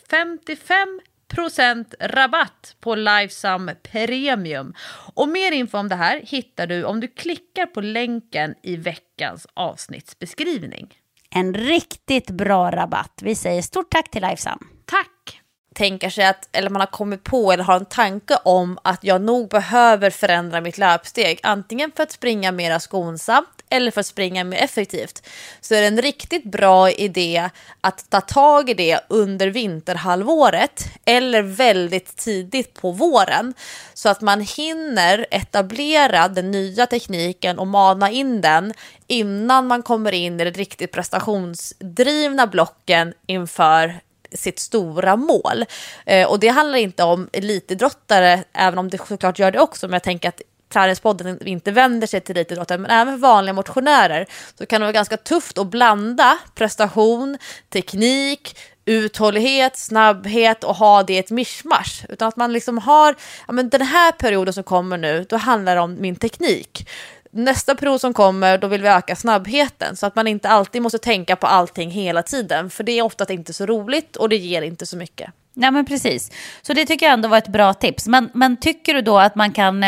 55% rabatt på Lifesum Premium. Och mer info om det här hittar du om du klickar på länken i veckans avsnittsbeskrivning.
En riktigt bra rabatt. Vi säger stort tack till Lifesum.
Tack!
Tänker sig att, eller man har kommit på eller har en tanke om att jag nog behöver förändra mitt löpsteg, antingen för att springa mer skonsamt eller för att springa mer effektivt, så är det en riktigt bra idé att ta tag i det under vinterhalvåret eller väldigt tidigt på våren, så att man hinner etablera den nya tekniken och mana in den innan man kommer in i det riktigt prestationsdrivna blocken inför sitt stora mål. Och det handlar inte om elitidrottare, även om det såklart gör det också, men jag tänker att Träningspodden inte vänder sig till elitidrottare, men även för vanliga motionärer så kan det vara ganska tufft att blanda prestation, teknik, uthållighet, snabbhet och ha det i ett mischmasch, utan att man liksom har, den här perioden som kommer nu, då handlar det om min teknik. Nästa period som kommer, då vill vi öka snabbheten, så att man inte alltid måste tänka på allting hela tiden, för det är ofta inte så roligt och det ger inte så mycket.
Nej, men precis. Så det tycker jag ändå var ett bra tips. Men tycker du då att man kan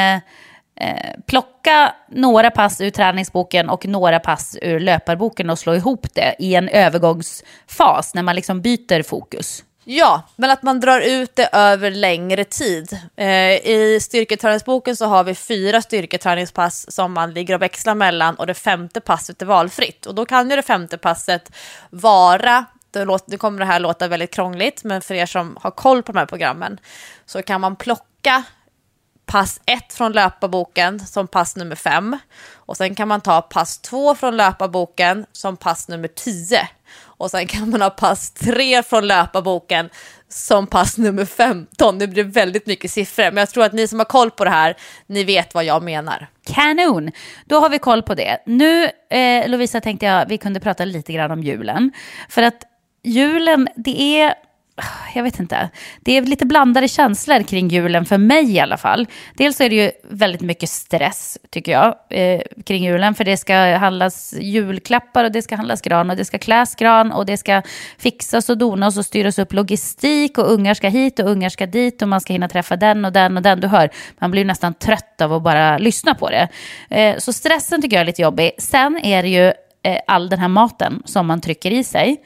plocka några pass ur träningsboken och några pass ur löparboken och slå ihop det i en övergångsfas när man liksom byter fokus?
Ja, men att man drar ut det över längre tid. I styrketräningsboken så har vi 4 styrketräningspass som man ligger och växlar mellan, och det 5:e passet är valfritt. Och då kan ju det 5:e passet vara, det kommer det här låta väldigt krångligt, men för er som har koll på de här programmen så kan man plocka pass 1 från löparboken som pass nummer 5. Och sen kan man ta pass 2 från löparboken som pass nummer 10. Och sen kan man ha pass 3 från löparboken som pass nummer 15. Det blir väldigt mycket siffror, men jag tror att ni som har koll på det här, ni vet vad jag menar.
Kanon, då har vi koll på det. Nu, Lovisa, tänkte jag vi kunde prata lite grann om julen. För att julen, det är... Jag vet inte. Det är lite blandade känslor kring julen för mig i alla fall. Dels är det ju väldigt mycket stress tycker jag kring julen. För det ska handlas julklappar och det ska handlas gran och det ska kläs gran och det ska fixas och donas och styras upp logistik och ungar ska hit och ungar ska dit och man ska hinna träffa den och den och den. Du hör, man blir nästan trött av att bara lyssna på det. Så stressen tycker jag är lite jobbig. Sen är det ju all den här maten som man trycker i sig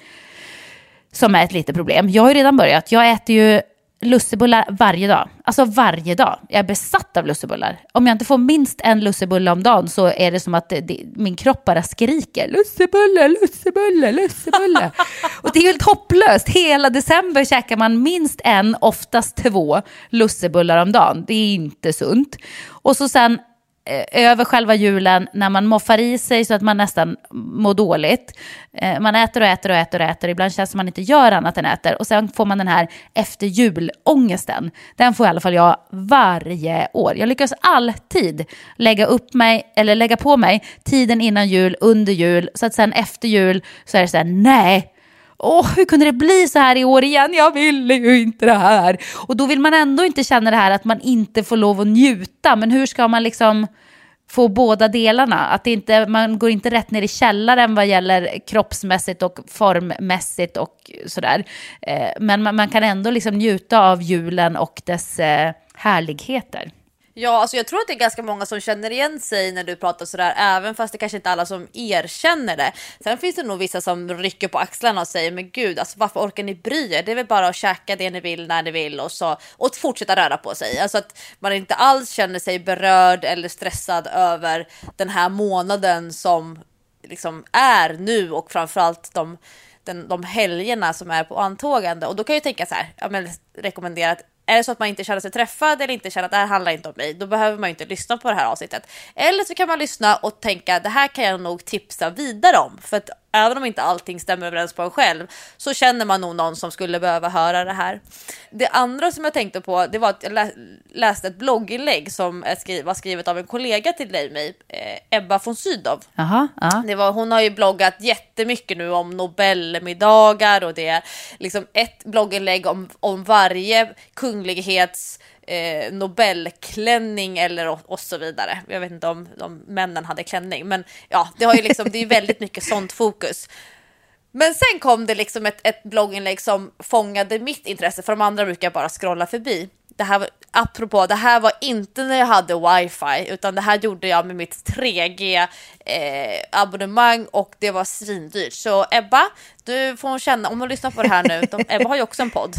som är ett litet problem. Jag har ju redan börjat. Jag äter ju lussebullar varje dag. Alltså varje dag. Jag är besatt av lussebullar. Om jag inte får minst en lussebulle om dagen så är det som att min kropp bara skriker. Lussebulle, lussebulle, lussebulle. Och det är ju helt hopplöst. Hela december käkar man minst en, oftast 2 lussebullar om dagen. Det är inte sunt. Och så sen över själva julen när man moffar i sig så att man nästan mår dåligt. Man äter och äter och äter och äter. Ibland känns det som man inte gör annat än äter. Och sen får man den här efter julångesten. Den får i alla fall jag varje år. Jag lyckas alltid lägga på mig tiden innan jul, under jul. Så att sen efter jul så är det så här, nej. Hur kunde det bli så här i år igen? Jag ville ju inte det här. Och då vill man ändå inte känna det här att man inte får lov att njuta. Men hur ska man liksom få båda delarna? Att man går inte rätt ner i källaren vad gäller kroppsmässigt och formmässigt och sådär. Men man kan ändå liksom njuta av julen och dess härligheter.
Ja, alltså jag tror att det är ganska många som känner igen sig när du pratar sådär, även fast det kanske inte är alla som erkänner det. Sen finns det nog vissa som rycker på axlarna och säger, men gud, alltså varför orkar ni bry er? Det är väl bara att käka det ni vill när ni vill och fortsätta röra på sig. Alltså att man inte alls känner sig berörd eller stressad över den här månaden som liksom är nu, och framförallt de helgerna som är på antågande. Och då kan jag tänka så här, rekommendera att är det så att man inte känner sig träffad eller inte känner att det här handlar inte om mig, då behöver man ju inte lyssna på det här avsnittet. Eller så kan man lyssna och tänka, det här kan jag nog tipsa vidare om. För att även om inte allting stämmer överens på en själv så känner man nog någon som skulle behöva höra det här. Det andra som jag tänkte på, det var att jag läste ett blogginlägg som var skrivet av en kollega till mig, Ebba von Sydow. Hon har ju bloggat jättemycket nu om Nobelmiddagar, och det är liksom ett blogginlägg om varje kunglighets Nobelklänning eller och så vidare. Jag vet inte om männen hade klänning, men ja, det har ju liksom, det är väldigt mycket sånt fokus. Men sen kom det liksom ett blogginlägg som fångade mitt intresse, för de andra brukar jag bara scrolla förbi. Det här var inte när jag hade wifi, utan det här gjorde jag med mitt 3G abonnemang, och det var svindyrt. Så Ebba, du får känna, om du lyssnar på det här nu, Ebba har ju också en podd.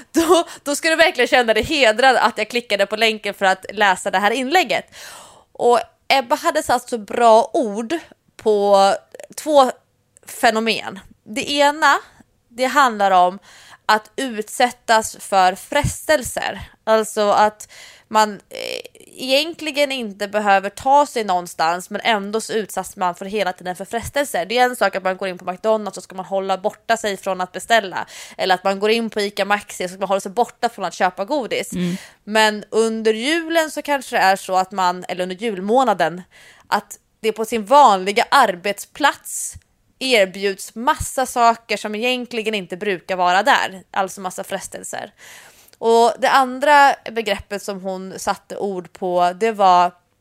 Då ska du verkligen känna dig hedrad att jag klickade på länken för att läsa det här inlägget. Och Ebba hade satt så bra ord på 2 fenomen. Det ena, det handlar om att utsättas för frestelser. Alltså att man egentligen inte behöver ta sig någonstans, men ändå så utsätts man för hela tiden för frestelser. Det är en sak att man går in på McDonald's och ska man hålla borta sig från att beställa. Eller att man går in på ICA Maxi och ska man hålla sig borta från att köpa godis. Men under julen så kanske det är så att eller under julmånaden, att det på sin vanliga arbetsplats erbjuds massa saker som egentligen inte brukar vara där. Alltså massa frestelser. Och det andra begreppet som hon satte ord på, det var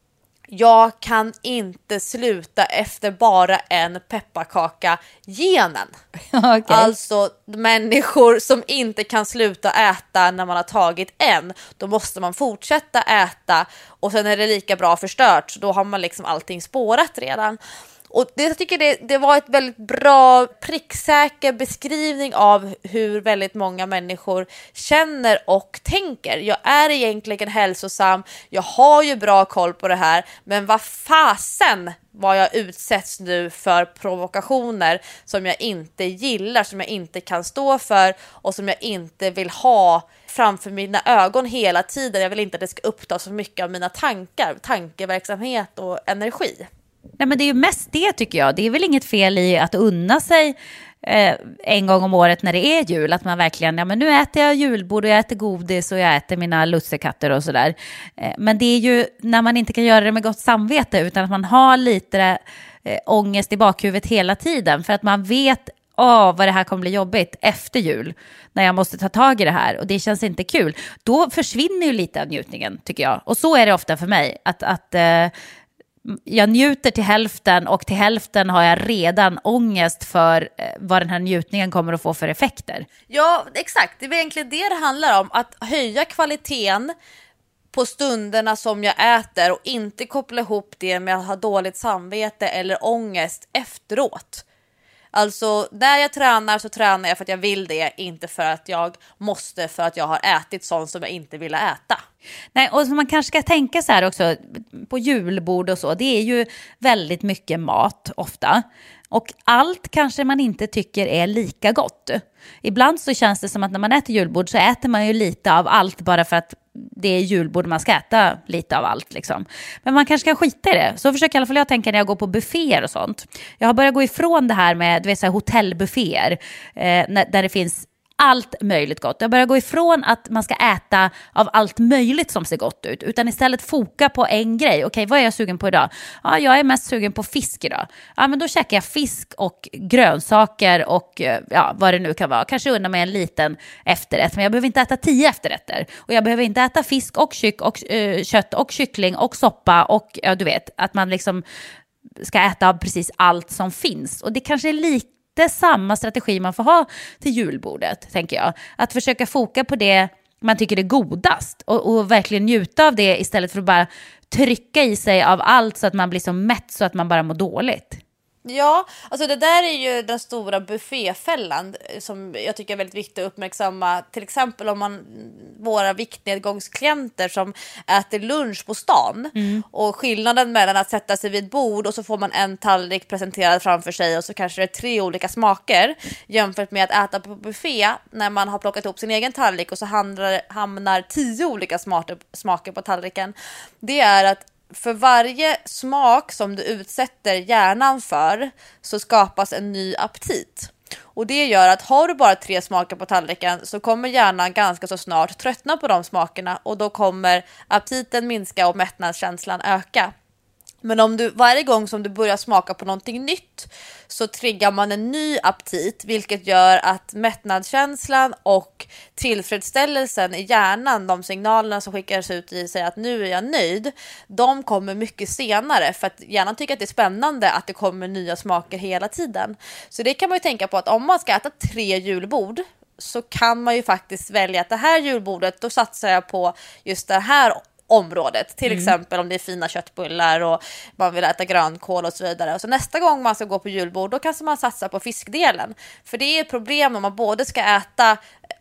jag kan inte sluta efter bara en pepparkaka-genen.
Okay.
Alltså människor som inte kan sluta äta när man har tagit en, då måste man fortsätta äta och sen är det lika bra förstört, så då har man liksom allting spårat redan. Och jag tycker det var ett väldigt bra, pricksäker beskrivning av hur väldigt många människor känner och tänker. Jag är egentligen hälsosam, jag har ju bra koll på det här, men vad fasen vad jag utsätts nu för provokationer som jag inte gillar, som jag inte kan stå för och som jag inte vill ha framför mina ögon hela tiden. Jag vill inte att det ska uppta så mycket av mina tankar, tankeverksamhet och energi.
Nej, men det är ju mest det, tycker jag. Det är väl inget fel i att unna sig en gång om året när det är jul. Att man verkligen, ja men nu äter jag julbord och jag äter godis och jag äter mina lussekatter och sådär. Men det är ju när man inte kan göra det med gott samvete, utan att man har lite ångest i bakhuvudet hela tiden. För att man vet vad det här kommer bli jobbigt efter jul när jag måste ta tag i det här och det känns inte kul. Då försvinner ju lite av njutningen, tycker jag. Och så är det ofta för mig. Att jag njuter till hälften och till hälften har jag redan ångest för vad den här njutningen kommer att få för effekter.
Ja, exakt. Det är egentligen det handlar om. Att höja kvaliteten på stunderna som jag äter och inte koppla ihop det med att ha dåligt samvete eller ångest efteråt. Alltså när jag tränar så tränar jag för att jag vill det, inte för att jag måste, för att jag har ätit sånt som jag inte ville äta.
Nej, och man kanske ska tänka så här också på julbord och så. Det är ju väldigt mycket mat ofta. Och allt kanske man inte tycker är lika gott. Ibland så känns det som att när man äter julbord så äter man ju lite av allt bara för att det är julbord, man ska äta lite av allt liksom. Men man kanske kan skita i det. Så försöker i alla fall jag tänka när jag går på bufféer och sånt. Jag har börjat gå ifrån det här med, du vet, så här hotellbufféer där det finns allt möjligt gott. Jag börjar gå ifrån att man ska äta av allt möjligt som ser gott ut, utan istället foka på en grej. Okej, vad är jag sugen på idag? Ja, jag är mest sugen på fisk idag. Ja, men då käkar jag fisk och grönsaker och ja, vad det nu kan vara. Kanske unna mig en liten efterrätt, men jag behöver inte äta 10 efterrätter. Och jag behöver inte äta fisk och kött och kyckling och soppa och ja, du vet, att man liksom ska äta av precis allt som finns. Och det kanske är lite samma strategi man får ha till julbordet, tänker jag. Att försöka foka på det man tycker är godast och verkligen njuta av det istället för att bara trycka i sig av allt så att man blir så mätt så att man bara mår dåligt.
Ja, alltså det där är ju den stora bufféfällan som jag tycker är väldigt viktigt att uppmärksamma. Till exempel om våra viktnedgångsklienter som äter lunch på stan. Och skillnaden mellan att sätta sig vid ett bord och så får man en tallrik presenterad framför sig och så kanske det är 3 olika smaker, jämfört med att äta på buffé när man har plockat ihop sin egen tallrik och så hamnar 10 olika smaker på tallriken. Det är att för varje smak som du utsätter hjärnan för så skapas en ny aptit. Och det gör att har du bara 3 smaker på tallriken så kommer hjärnan ganska så snart tröttna på de smakerna och då kommer aptiten minska och mättnadskänslan öka. Men om du varje gång som du börjar smaka på någonting nytt så triggar man en ny aptit, vilket gör att mättnadskänslan och tillfredsställelsen i hjärnan, de signalerna som skickas ut i sig att nu är jag nöjd, de kommer mycket senare för att hjärnan tycker att det är spännande att det kommer nya smaker hela tiden. Så det kan man ju tänka på att om man ska äta 3 julbord så kan man ju faktiskt välja att det här julbordet, då satsar jag på just det här området, till exempel om det är fina köttbullar och man vill äta grönkål och så vidare. Och så nästa gång man ska gå på julbord, då kanske man satsa på fiskdelen. För det är ett problem om man både ska äta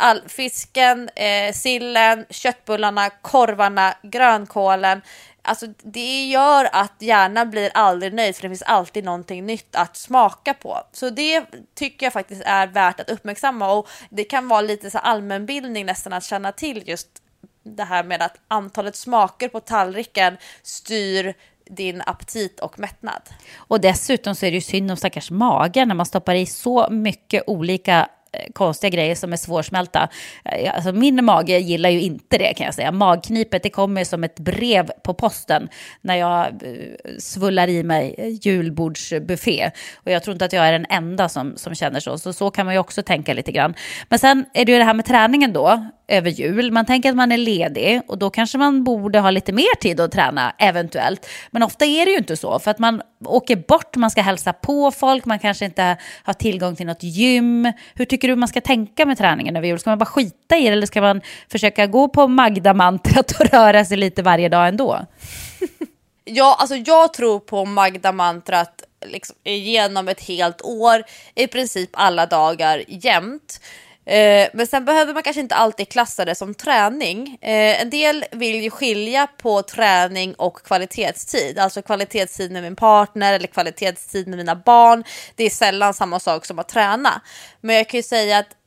fisken, sillen, köttbullarna, korvarna, grönkålen. Alltså det gör att hjärnan blir aldrig nöjd för det finns alltid någonting nytt att smaka på. Så det tycker jag faktiskt är värt att uppmärksamma och det kan vara lite så allmänbildning nästan att känna till just det här med att antalet smaker på tallriken styr din aptit och mättnad. Och
dessutom så är det ju synd om stackars magen när man stoppar i så mycket olika konstiga grejer som är svårsmälta. Alltså min mage gillar ju inte det, kan jag säga. Magknipet, det kommer som ett brev på posten när jag svullar i mig julbordsbuffé. Och jag tror inte att jag är den enda som känner så. Så kan man ju också tänka lite grann. Men sen är det ju det här med träningen då. över jul. Man tänker att man är ledig och då kanske man borde ha lite mer tid att träna eventuellt. Men ofta är det ju inte så, för att man åker bort, man ska hälsa på folk, man kanske inte har tillgång till något gym. Hur tycker du man ska tänka med träningen över jul? Ska man bara skita i det eller ska man försöka gå på Magda-mantrat och röra sig lite varje dag ändå?
Ja, alltså jag tror på Magda-mantrat liksom genom ett helt år, i princip alla dagar jämt. Men sen behöver man kanske inte alltid klassa det som träning. En del vill ju skilja på träning och kvalitetstid. Alltså kvalitetstid med min partner eller kvalitetstid med mina barn. Det är sällan samma sak som att träna. Men jag kan ju säga att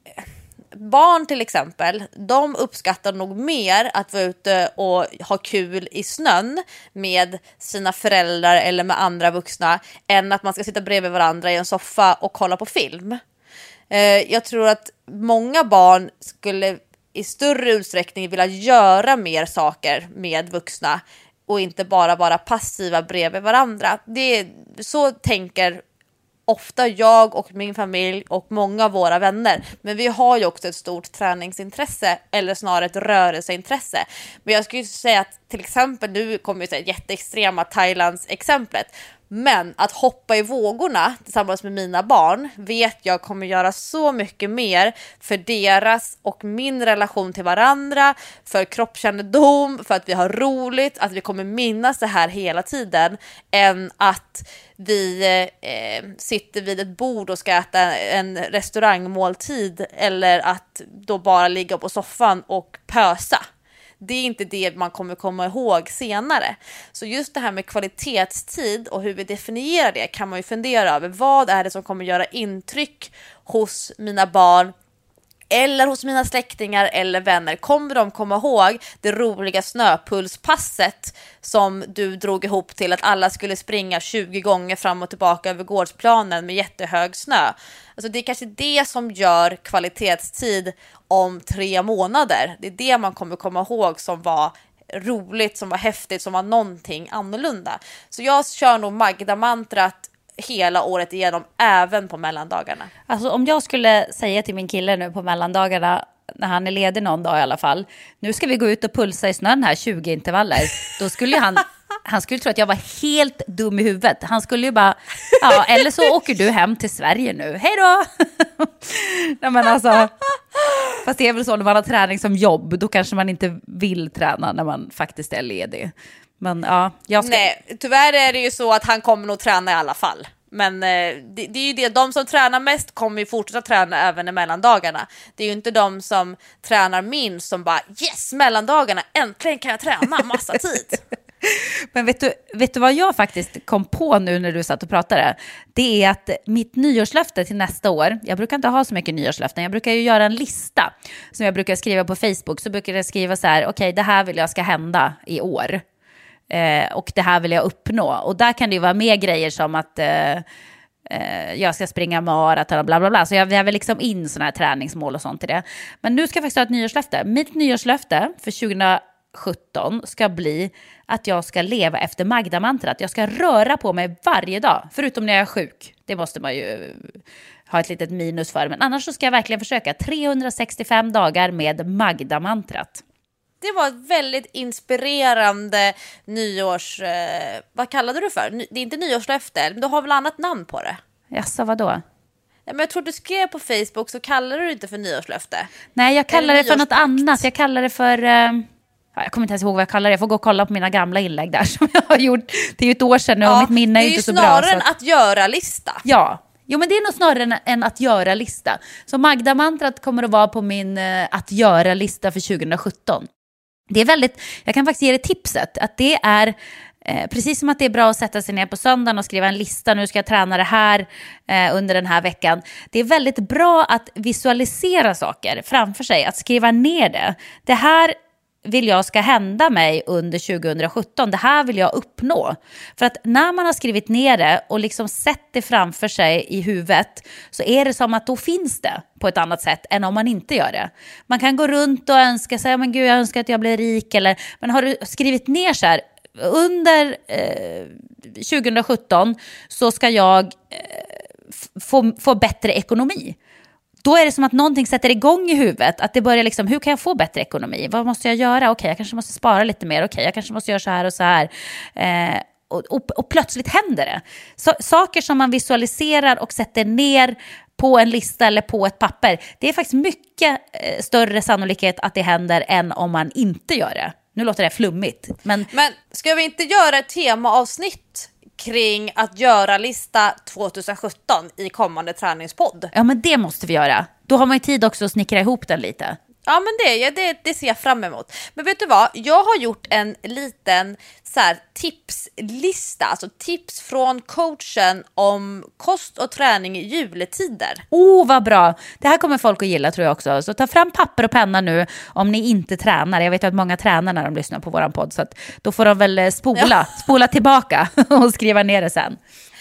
barn till exempel, de uppskattar nog mer att vara ute och ha kul i snön med sina föräldrar eller med andra vuxna än att man ska sitta bredvid varandra i en soffa och kolla på film. Jag tror att många barn skulle i större utsträckning vilja göra mer saker med vuxna och inte bara vara passiva bredvid varandra. Så tänker ofta jag och min familj och många av våra vänner. Men vi har ju också ett stort träningsintresse, eller snarare ett rörelseintresse. Men jag skulle säga att till exempel, nu kommer vi säga jätteextrema Thailands exemplet. Men att hoppa i vågorna tillsammans med mina barn vet jag kommer göra så mycket mer för deras och min relation till varandra, för kroppskännedom, för att vi har roligt, att vi kommer minnas det här hela tiden, än att vi sitter vid ett bord och ska äta en restaurangmåltid eller att då bara ligga på soffan och pösa. Det är inte det man kommer komma ihåg senare. Så just det här med kvalitetstid och hur vi definierar det kan man ju fundera över. Vad är det som kommer göra intryck hos mina barn eller hos mina släktingar eller vänner? Kommer de komma ihåg det roliga snöpulspasset som du drog ihop till att alla skulle springa 20 gånger fram och tillbaka över gårdsplanen med jättehög snö? Alltså det är kanske det som gör kvalitetstid om 3 månader. Det är det man kommer komma ihåg som var roligt, som var häftigt, som var någonting annorlunda. Så jag kör nog Magda-mantrat hela året igenom, även på mellandagarna.
Alltså om jag skulle säga till min kille nu på mellandagarna, när han är ledig någon dag i alla fall, nu ska vi gå ut och pulsa i snön här 20 intervaller, då skulle han skulle tro att jag var helt dum i huvudet. Han skulle ju bara, ja, eller så åker du hem till Sverige nu. Hej då! Nej, men alltså, fast det är väl så när man har träning som jobb, då kanske man inte vill träna när man faktiskt är ledig. Men ja,
Nej, tyvärr är det ju så att han kommer nog träna i alla fall. Men det är ju det, de som tränar mest kommer ju fortsätta träna även i mellandagarna. Det är ju inte de som tränar minst som bara, yes, mellandagarna, äntligen kan jag träna massa tid.
Men vet du vad jag faktiskt kom på nu när du satt och pratade? Det är att mitt nyårslöfte till nästa år, jag brukar inte ha så mycket nyårslöften, jag brukar ju göra en lista som jag brukar skriva på Facebook. Så brukar jag skriva så här, okej, det här vill jag ska hända i år. Och det här vill jag uppnå. Och där kan det ju vara mer grejer som att jag ska springa maraton och bla bla bla. Så jag väver liksom in såna här träningsmål och sånt i det. Men nu ska jag faktiskt ha ett nyårslöfte. Mitt nyårslöfte för 2017 ska bli att jag ska leva efter Magda-mantrat. Jag ska röra på mig varje dag, förutom när jag är sjuk. Det måste man ju ha ett litet minus för. Men annars så ska jag verkligen försöka 365 dagar med Magda-mantrat.
Det var ett väldigt inspirerande nyårs... vad kallade du för? Det är inte nyårslöfte, men du har väl annat namn på det?
Jaså, vadå?
Ja, men jag tror du skrev på Facebook, så kallar du det inte för nyårslöfte.
Nej, jag kallar det för något annat. Jag kallar det för... jag kommer inte ens ihåg vad jag kallar det. Jag får gå och kolla på mina gamla inlägg där som jag har gjort. Det är ju ett år sedan nu och mitt minne är inte så bra. Det är ju
snarare än att göra-lista.
Ja. Jo, men det är nog snarare en att göra-lista. Så Magda-mantrat kommer att vara på min att göra-lista för 2017. Det är väldigt, jag kan faktiskt ge dig tipset att det är precis som att det är bra att sätta sig ner på söndagen och skriva en lista. Nu ska jag träna det här under den här veckan. Det är väldigt bra att visualisera saker framför sig, att skriva ner det. Det här vill jag ska hända mig under 2017. Det här vill jag uppnå. För att när man har skrivit ner det och liksom sett det framför sig i huvudet, så är det som att då finns det på ett annat sätt än om man inte gör det. Man kan gå runt och önska sig, men gud, jag önskar att jag blir rik. Men har du skrivit ner så här, under 2017 så ska jag få bättre ekonomi. då är det som att någonting sätter igång i huvudet. Att det börjar liksom, hur kan jag få bättre ekonomi? Vad måste jag göra? Okej, jag kanske måste spara lite mer. Okej, jag kanske måste göra så här och så här. Och plötsligt händer det. Saker som man visualiserar och sätter ner på en lista eller på ett papper. Det är faktiskt mycket större sannolikhet att det händer än om man inte gör det. Nu låter det flummigt. Men
ska vi inte göra ett temaavsnitt kring att göra lista 2017 i kommande träningspodd?
Ja, men det måste vi göra. Då har man ju tid också att snickra ihop den lite.
Ja, men det ser jag fram emot. Men vet du vad? Jag har gjort en liten så här tipslista, alltså tips från coachen om kost och träning i juletider.
Vad bra. Det här kommer folk att gilla, tror jag också. Så ta fram papper och penna nu om ni inte tränar. Jag vet att många tränar när de lyssnar på våran podd, så att då får de väl spola tillbaka och skriva ner det sen.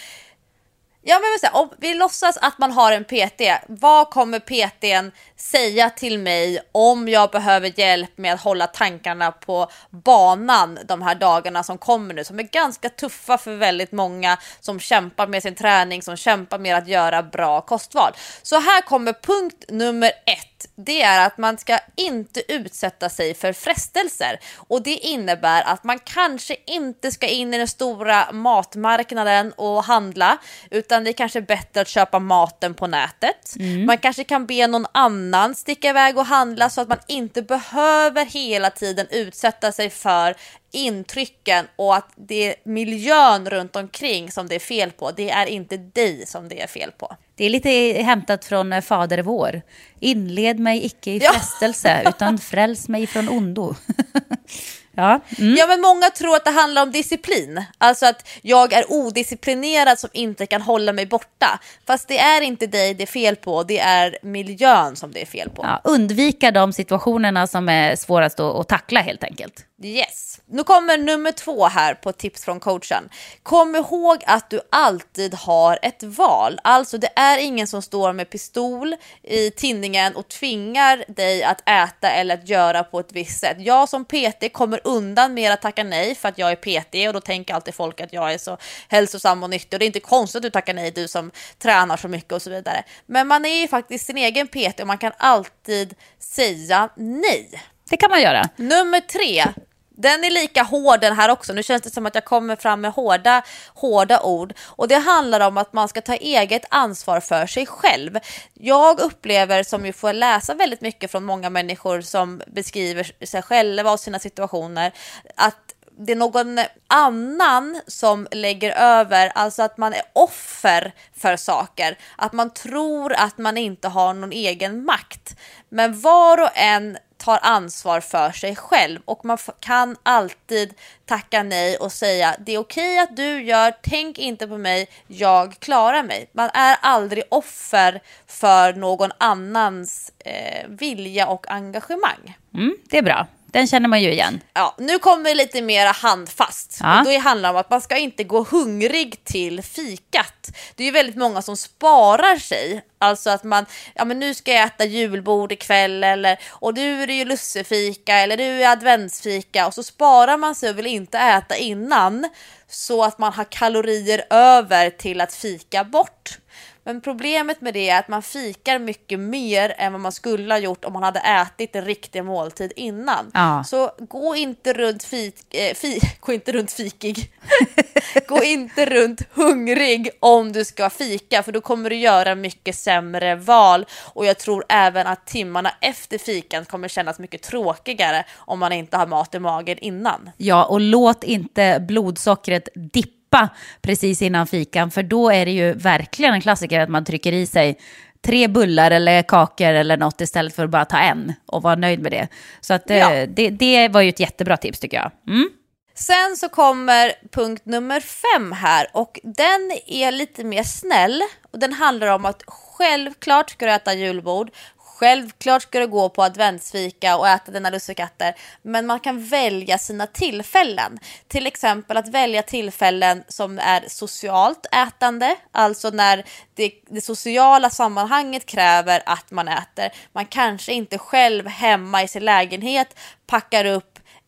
Ja, men om vi låtsas att man har en PT, vad kommer PT:n säga till mig om jag behöver hjälp med att hålla tankarna på banan de här dagarna som kommer nu, som är ganska tuffa för väldigt många som kämpar med sin träning, som kämpar med att göra bra kostval. Så här kommer punkt nummer 1. Det är att man ska inte utsätta sig för frestelser, och det innebär att man kanske inte ska in i den stora matmarknaden och handla, utan det är kanske bättre att köpa maten på nätet. Man kanske kan be någon annan sticka iväg och handla, så att man inte behöver hela tiden utsätta sig för intrycken och att det är miljön runt omkring som det är fel på. Det är inte dig som det är fel på.
Det är lite hämtat från Fader vår. Inled mig icke i frestelse, utan fräls mig från ondo. Ja.
Ja, men många tror att det handlar om disciplin. Alltså att jag är odisciplinerad som inte kan hålla mig borta. Fast det är inte dig det är fel på, det är miljön som det är fel på.
Ja, undvika de situationerna som är svårast att tackla helt enkelt.
Yes. Nu kommer nummer 2 här på tips från coachen. Kom ihåg att du alltid har ett val. Alltså det är ingen som står med pistol i tinningen och tvingar dig att äta eller att göra på ett visst sätt. Jag som PT kommer undan med att tacka nej för att jag är PT, och då tänker alltid folk att jag är så hälsosam och nyttig, och det är inte konstigt att du tackar nej, du som tränar så mycket och så vidare. Men man är ju faktiskt sin egen PT och man kan alltid säga nej.
Det kan man göra.
Nummer 3. Den är lika hård den här också. Nu känns det som att jag kommer fram med hårda ord. Och det handlar om att man ska ta eget ansvar för sig själv. Jag upplever, som ju får läsa väldigt mycket från många människor som beskriver sig själva och sina situationer, att det är någon annan som lägger över, alltså att man är offer för saker, att man tror att man inte har någon egen makt. Men var och en tar ansvar för sig själv, och man kan alltid tacka nej och säga det är okej att du gör, tänk inte på mig, jag klarar mig. Man är aldrig offer för någon annans vilja och engagemang.
Det är bra. Den känner man ju igen.
Ja, nu kommer det lite mer handfast.
Ja.
Och då handlar det om att man ska inte gå hungrig till fikat. Det är ju väldigt många som sparar sig. Alltså att man, ja men nu ska jag äta julbord ikväll, eller, och nu är det ju lussefika, eller nu är adventsfika. Och så sparar man sig och vill inte äta innan, så att man har kalorier över till att fika bort. Men problemet med det är att man fikar mycket mer än vad man skulle ha gjort om man hade ätit en riktig måltid innan.
Ja.
Så gå inte runt gå inte runt fikig. Gå inte runt hungrig om du ska fika, för då kommer du göra mycket sämre val. Och jag tror även att timmarna efter fikan kommer kännas mycket tråkigare om man inte har mat i magen innan.
Ja, och låt inte blodsockret dippa precis innan fikan, för då är det ju verkligen en klassiker att man trycker i sig 3 bullar eller kakor eller något istället för att bara ta en och vara nöjd med det. Så att det var ju ett jättebra tips, tycker jag.
Sen så kommer punkt nummer 5 här, och den är lite mer snäll, och den handlar om att självklart ska du äta julbord. Självklart ska du gå på adventsfika och äta dina lussekatter, men man kan välja sina tillfällen. Till exempel att välja tillfällen som är socialt ätande, alltså när det sociala sammanhanget kräver att man äter. Man kanske inte själv hemma i sin lägenhet packar upp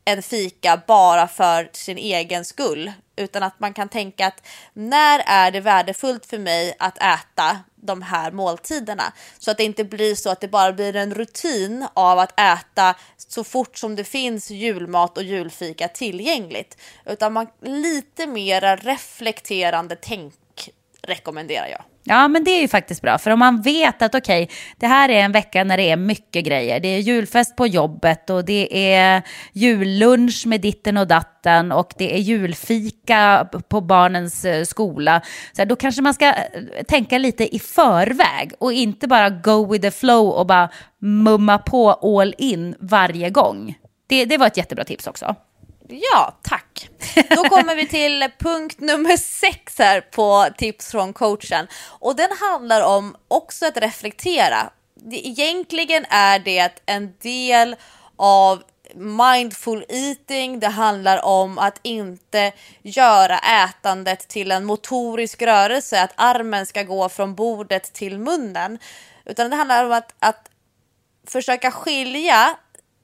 en fika bara för sin egen skull, utan att man kan tänka att när är det värdefullt för mig att äta de här måltiderna, så att det inte blir så att det bara blir en rutin av att äta så fort som det finns julmat och julfika tillgängligt, utan man lite mera reflekterande tänk rekommenderar jag.
Ja, men det är ju faktiskt bra. För om man vet att okej, det här är en vecka när det är mycket grejer. Det är julfest på jobbet och det är jullunch med ditten och datten och det är julfika på barnens skola. Så här, då kanske man ska tänka lite i förväg och inte bara go with the flow och bara mumma på all in varje gång. Det var ett jättebra tips också.
Ja, tack. Då kommer vi till punkt nummer 6 här på tips från coachen. Och den handlar om också att reflektera. Egentligen är det en del av mindful eating. Det handlar om att inte göra ätandet till en motorisk rörelse, att armen ska gå från bordet till munnen. Utan det handlar om att försöka skilja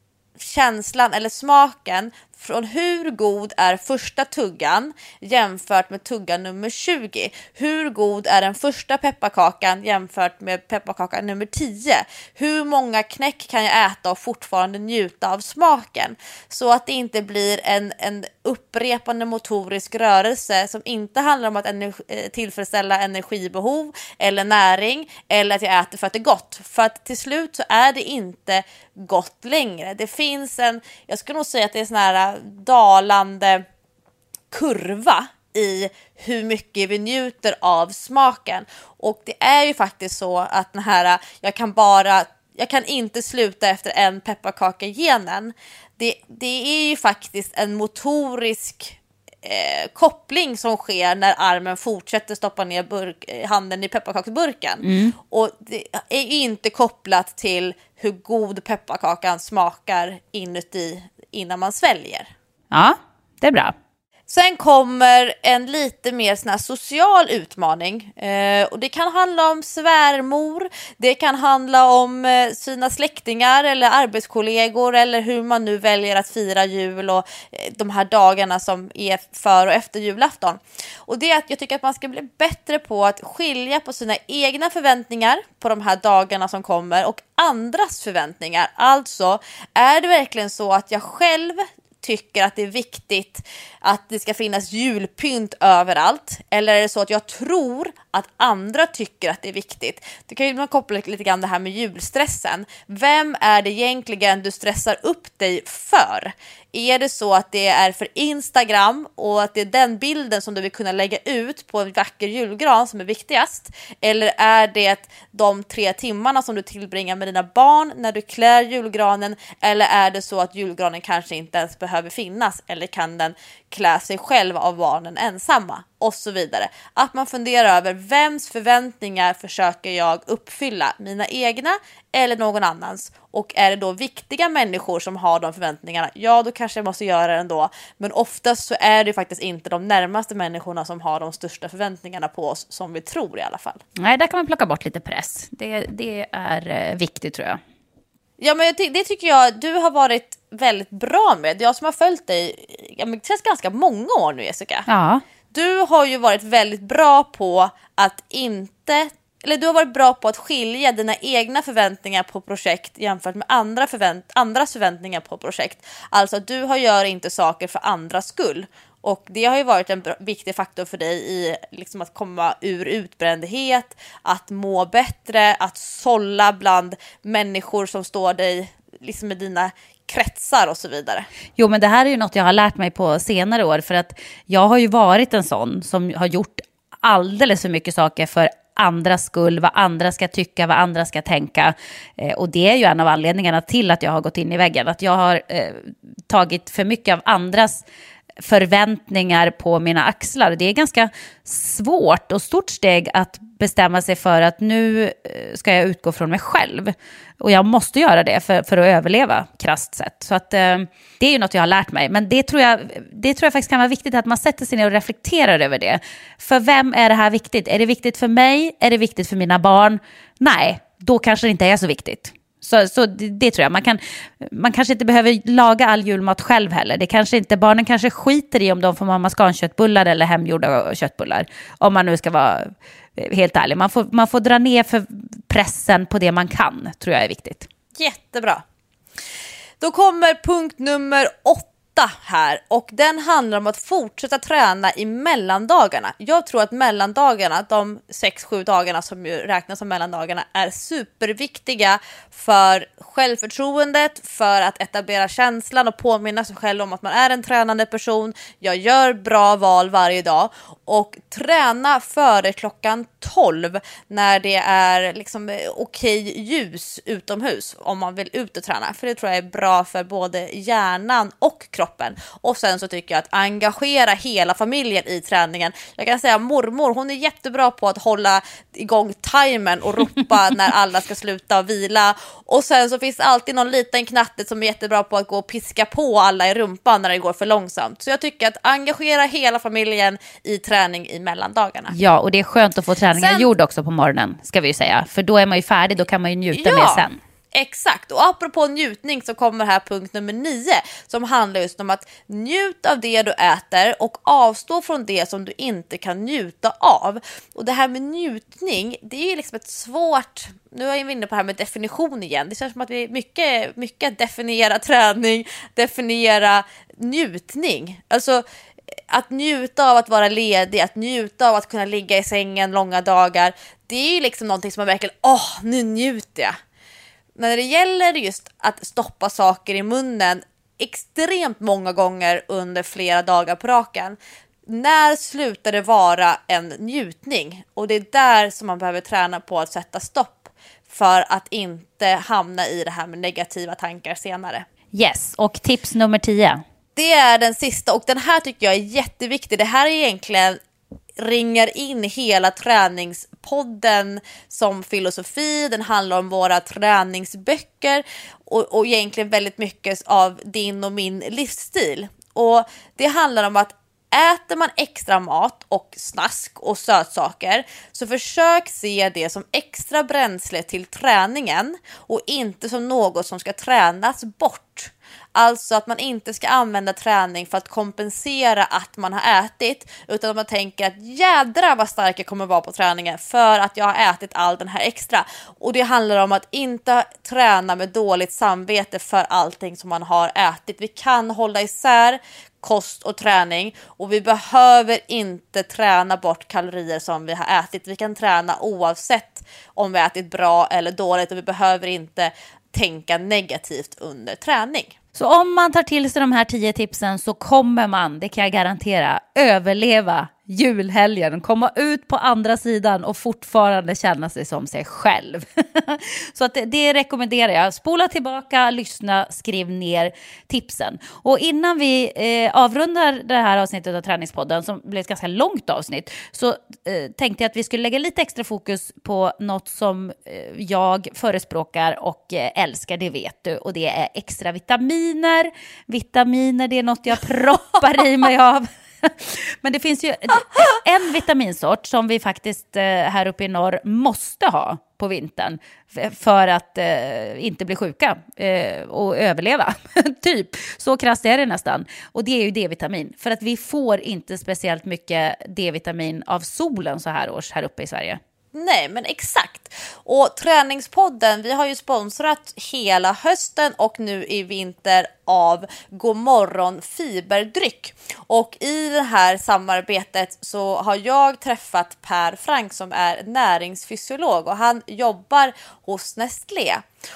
känslan eller smaken från hur god är första tuggan jämfört med tuggan nummer 20. Hur god är den första pepparkakan jämfört med pepparkakan nummer 10. Hur många knäck kan jag äta och fortfarande njuta av smaken? Så att det inte blir en upprepande motorisk rörelse som inte handlar om att tillfredsställa energibehov eller näring, eller att jag äter för att det är gott. För att till slut så är det inte gott längre. Det finns jag skulle nog säga att det är sån här dalande kurva i hur mycket vi njuter av smaken. Och det är ju faktiskt så att den här jag kan inte sluta efter en pepparkaka-genen. Det är ju faktiskt en motorisk koppling som sker när armen fortsätter stoppa ner handen i pepparkaksburken. Och det är inte kopplat till hur god pepparkakan smakar inuti innan man sväljer.
Ja, det är bra.
Sen kommer en lite mer sån här social utmaning. Och det kan handla om svärmor, det kan handla om sina släktingar eller arbetskollegor, eller hur man nu väljer att fira jul och de här dagarna som är för och efter julafton. Och det är att jag tycker att man ska bli bättre på att skilja på sina egna förväntningar på de här dagarna som kommer och andras förväntningar. Alltså, är det verkligen så att jag själv tycker att det är viktigt att det ska finnas julpynt överallt, eller är det så att jag tror att andra tycker att det är viktigt? Det kan ju man koppla lite grann det här med julstressen. Vem är det egentligen du stressar upp dig för? Är det så att det är för Instagram och att det är den bilden som du vill kunna lägga ut på en vacker julgran som är viktigast? Eller är det de 3 timmarna som du tillbringar med dina barn när du klär julgranen? Eller är det så att julgranen kanske inte ens behöver finnas? Eller kan den klä sig själv av barnen ensamma? Och så vidare. Att man funderar över vems förväntningar försöker jag uppfylla? Mina egna eller någon annans? Och är det då viktiga människor som har de förväntningarna? Ja, då kanske jag måste göra det ändå. Men oftast så är det faktiskt inte de närmaste människorna som har de största förväntningarna på oss, som vi tror i alla fall.
Nej, där kan man plocka bort lite press. Det är viktigt, tror jag.
Ja, men det tycker jag du har varit väldigt bra med. Jag som har följt dig det känns ganska många år nu, Jessica.
Ja. Du
har ju varit väldigt bra på att du har varit bra på att skilja dina egna förväntningar på projekt jämfört med andras förväntningar på projekt. Alltså du gör inte saker för andras skull. Och det har ju varit en viktig faktor för dig i liksom att komma ur utbrändhet, att må bättre, att sålla bland människor som står dig liksom i dina kretsar och så vidare.
Jo, men det här är ju något jag har lärt mig på senare år, för att jag har ju varit en sån som har gjort alldeles för mycket saker för andras skull, vad andra ska tycka, vad andra ska tänka. Och det är ju en av anledningarna till att jag har gått in i väggen. Att jag har tagit för mycket av andras förväntningar på mina axlar. Det är ganska svårt och stort steg att bestämma sig för att nu ska jag utgå från mig själv. Och jag måste göra det för att överleva, krasst sett. Så att det är ju något jag har lärt mig. Men det tror jag faktiskt kan vara viktigt att man sätter sig ner och reflekterar över det. För vem är det här viktigt? Är det viktigt för mig? Är det viktigt för mina barn? Nej, då kanske det inte är så viktigt. Så det tror jag. Man kanske inte behöver laga all julmat själv heller. Det kanske inte, barnen kanske skiter i om de får mamma ska ha köttbullar eller hemgjorda köttbullar. Om man nu ska vara helt ärlig. Man får dra ner för pressen på det man kan, tror jag är viktigt.
Jättebra. Då kommer punkt nummer 8 här, och den handlar om att fortsätta träna i mellandagarna. Jag tror att mellandagarna, de 6-7 dagarna som ju räknas som mellandagarna, är superviktiga för självförtroendet, för att etablera känslan och påminna sig själv om att man är en tränande person. Jag gör bra val varje dag, och träna före klockan 12 när det är liksom okej ljus utomhus om man vill ut och träna, för det tror jag är bra för både hjärnan och kroppen. Och sen så tycker jag att engagera hela familjen i träningen. Jag kan säga mormor, hon är jättebra på att hålla igång timern och ropa när alla ska sluta och vila. Och sen så finns det alltid någon liten knatte som är jättebra på att gå och piska på alla i rumpan när det går för långsamt. Så jag tycker att engagera hela familjen i träning i mellandagarna.
Ja, och det är skönt att få träningen gjord också på morgonen, ska vi ju säga. För då är man ju färdig, då kan man ju njuta mer sen.
Exakt, och apropå njutning så kommer här punkt nummer 9 som handlar just om att njuta av det du äter och avstå från det som du inte kan njuta av. Och det här med njutning, det är ju liksom ett svårt, nu är jag inne på det här med definition igen. Det känns som att vi är mycket definiera träning, definiera njutning. Alltså att njuta av att vara ledig, att njuta av att kunna ligga i sängen långa dagar, det är ju liksom någonting som man verkligen, nu njuter jag. När det gäller just att stoppa saker i munnen extremt många gånger under flera dagar på raken, när slutar det vara en njutning? Och det är där som man behöver träna på att sätta stopp för att inte hamna i det här med negativa tankar senare.
Yes, och tips nummer 10.
Det är den sista, och den här tycker jag är jätteviktig. Det här är egentligen ringar in hela träningspodden som filosofi. Den handlar om våra träningsböcker och egentligen väldigt mycket av din och min livsstil. Och det handlar om att äter man extra mat och snask och sötsaker, så försök se det som extra bränsle till träningen och inte som något som ska tränas bort. Alltså att man inte ska använda träning för att kompensera att man har ätit, utan att man tänker att jädra vad stark jag kommer vara på träningen för att jag har ätit all den här extra. Och det handlar om att inte träna med dåligt samvete för allting som man har ätit. Vi kan hålla isär kost och träning, och vi behöver inte träna bort kalorier som vi har ätit. Vi kan träna oavsett om vi har ätit bra eller dåligt, och vi behöver inte tänka negativt under träning.
Så om man tar till sig de här 10 tipsen så kommer man, det kan jag garantera, överleva julhelgen, komma ut på andra sidan och fortfarande känna sig som sig själv. Så att det rekommenderar jag. Spola tillbaka, lyssna, skriv ner tipsen. Och innan vi avrundar det här avsnittet av Träningspodden, som blev ett ganska långt avsnitt, så tänkte jag att vi skulle lägga lite extra fokus på något som jag förespråkar och älskar, det vet du. Och det är extra vitaminer. Vitaminer, det är något jag proppar i mig av. Men det finns ju en vitaminsort som vi faktiskt här uppe i norr måste ha på vintern för att inte bli sjuka och överleva. Typ, så krasst är det nästan. Och det är ju D-vitamin. För att vi får inte speciellt mycket D-vitamin av solen så här års här uppe i Sverige.
Nej, men exakt. Och Träningspodden, vi har ju sponsrat hela hösten och nu i vinter av Godmorgon fiberdryck. Och i det här samarbetet så har jag träffat Per Frank som är näringsfysiolog, och han jobbar hos Nestlé.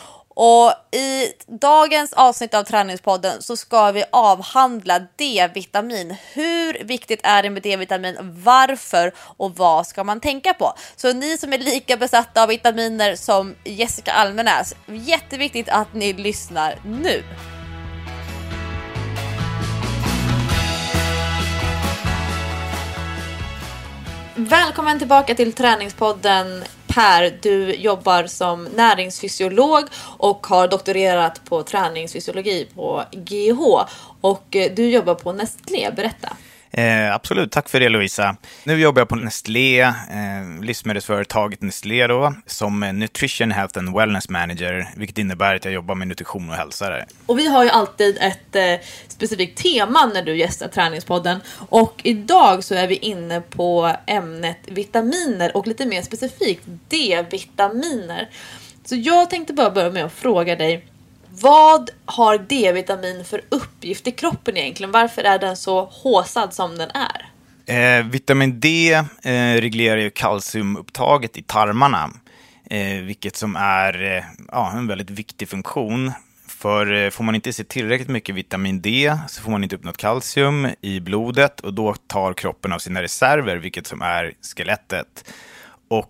Och i dagens avsnitt av Träningspodden så ska vi avhandla D-vitamin. Hur viktigt är det med D-vitamin? Varför? Och vad ska man tänka på? Så ni som är lika besatta av vitaminer som Jessica Almenäs, jätteviktigt att ni lyssnar nu. Välkommen tillbaka till Träningspodden. Per, du jobbar som näringsfysiolog och har doktorerat på träningsfysiologi på GH, och du jobbar på Nestlé. Berätta.
Absolut, tack för det Lovisa. Nu jobbar jag på Nestlé, livsmedelsföretaget Nestlé då, som Nutrition, Health and Wellness Manager, vilket innebär att jag jobbar med nutrition och hälsa där.
Och vi har ju alltid ett specifikt tema när du gästar Träningspodden. Och idag så är vi inne på ämnet vitaminer och lite mer specifikt D-vitaminer. Så jag tänkte bara börja med att fråga dig, vad har D-vitamin för uppgift i kroppen egentligen? Varför är den så håsad som den är?
Vitamin D reglerar ju kalciumupptaget i tarmarna, vilket som är en väldigt viktig funktion. För får man inte se tillräckligt mycket vitamin D så får man inte upp något kalcium i blodet och då tar kroppen av sina reserver, vilket som är skelettet. Och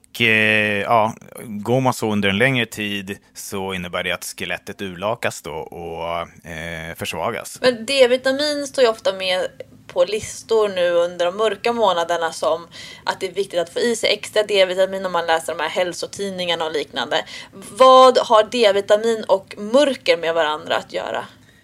går man så under en längre tid så innebär det att skelettet urlakas då och försvagas.
Men D-vitamin står ju ofta med på listor nu under de mörka månaderna som att det är viktigt att få i sig extra D-vitamin om man läser de här hälsotidningarna och liknande. Vad har D-vitamin och mörker med varandra att göra?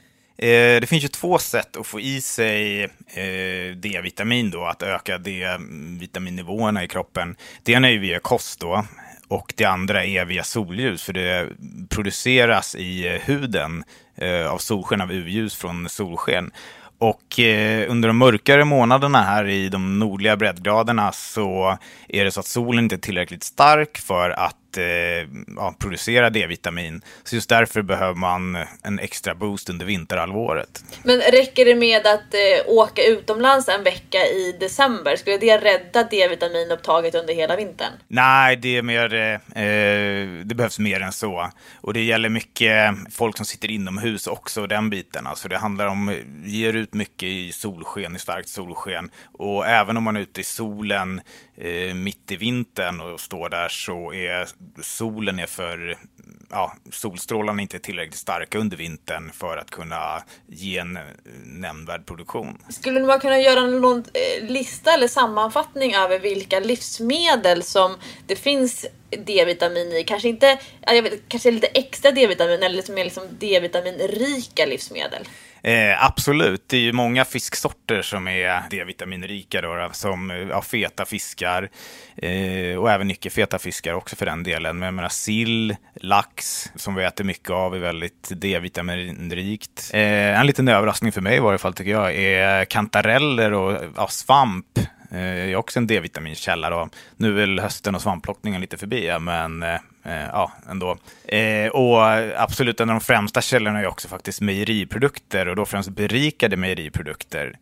Det finns ju 2 sätt att få i sig D-vitamin då, att öka D-vitaminnivåerna i kroppen. Det ena är ju via kost då, och det andra är via solljus, för det produceras i huden av solsken, av UV-ljus från solsken. Och under de mörkare månaderna här i de nordliga breddgraderna så är det så att solen inte är tillräckligt stark för att producera D-vitamin. Så just därför behöver man en extra boost under vinterhalvåret.
Men räcker det med att åka utomlands en vecka i december? Skulle det rädda D-vitaminupptaget under hela vintern?
Nej, det är mer, det behövs mer än så. Och det gäller mycket folk som sitter inomhus också, den biten. Alltså det handlar om, ger ut mycket i solsken, i starkt solsken. Och även om man är ute i solen mitt i vintern och står där, så är solen solstrålarna inte tillräckligt starka under vintern för att kunna ge en nämnvärd produktion. Skulle
man kunna göra någon lista eller sammanfattning över vilka livsmedel som det finns D-vitamin i? Kanske inte, kanske lite extra D-vitamin eller lite mer liksom D-vitaminrika livsmedel?
Absolut, det är ju många fisksorter som är D-vitaminrika då, som feta fiskar och även icke-feta fiskar också för den delen. Men jag menar, sill, lax som vi äter mycket av är väldigt D-vitaminrikt. En liten överraskning för mig i varje fall tycker jag är kantareller och svamp. Är också en D-vitaminkälla då. Nu är väl hösten och svampplockningen lite förbi, men ändå. Och absolut, en av de främsta källorna är också faktiskt mejeriprodukter, och då främst berikade mejeriprodukter.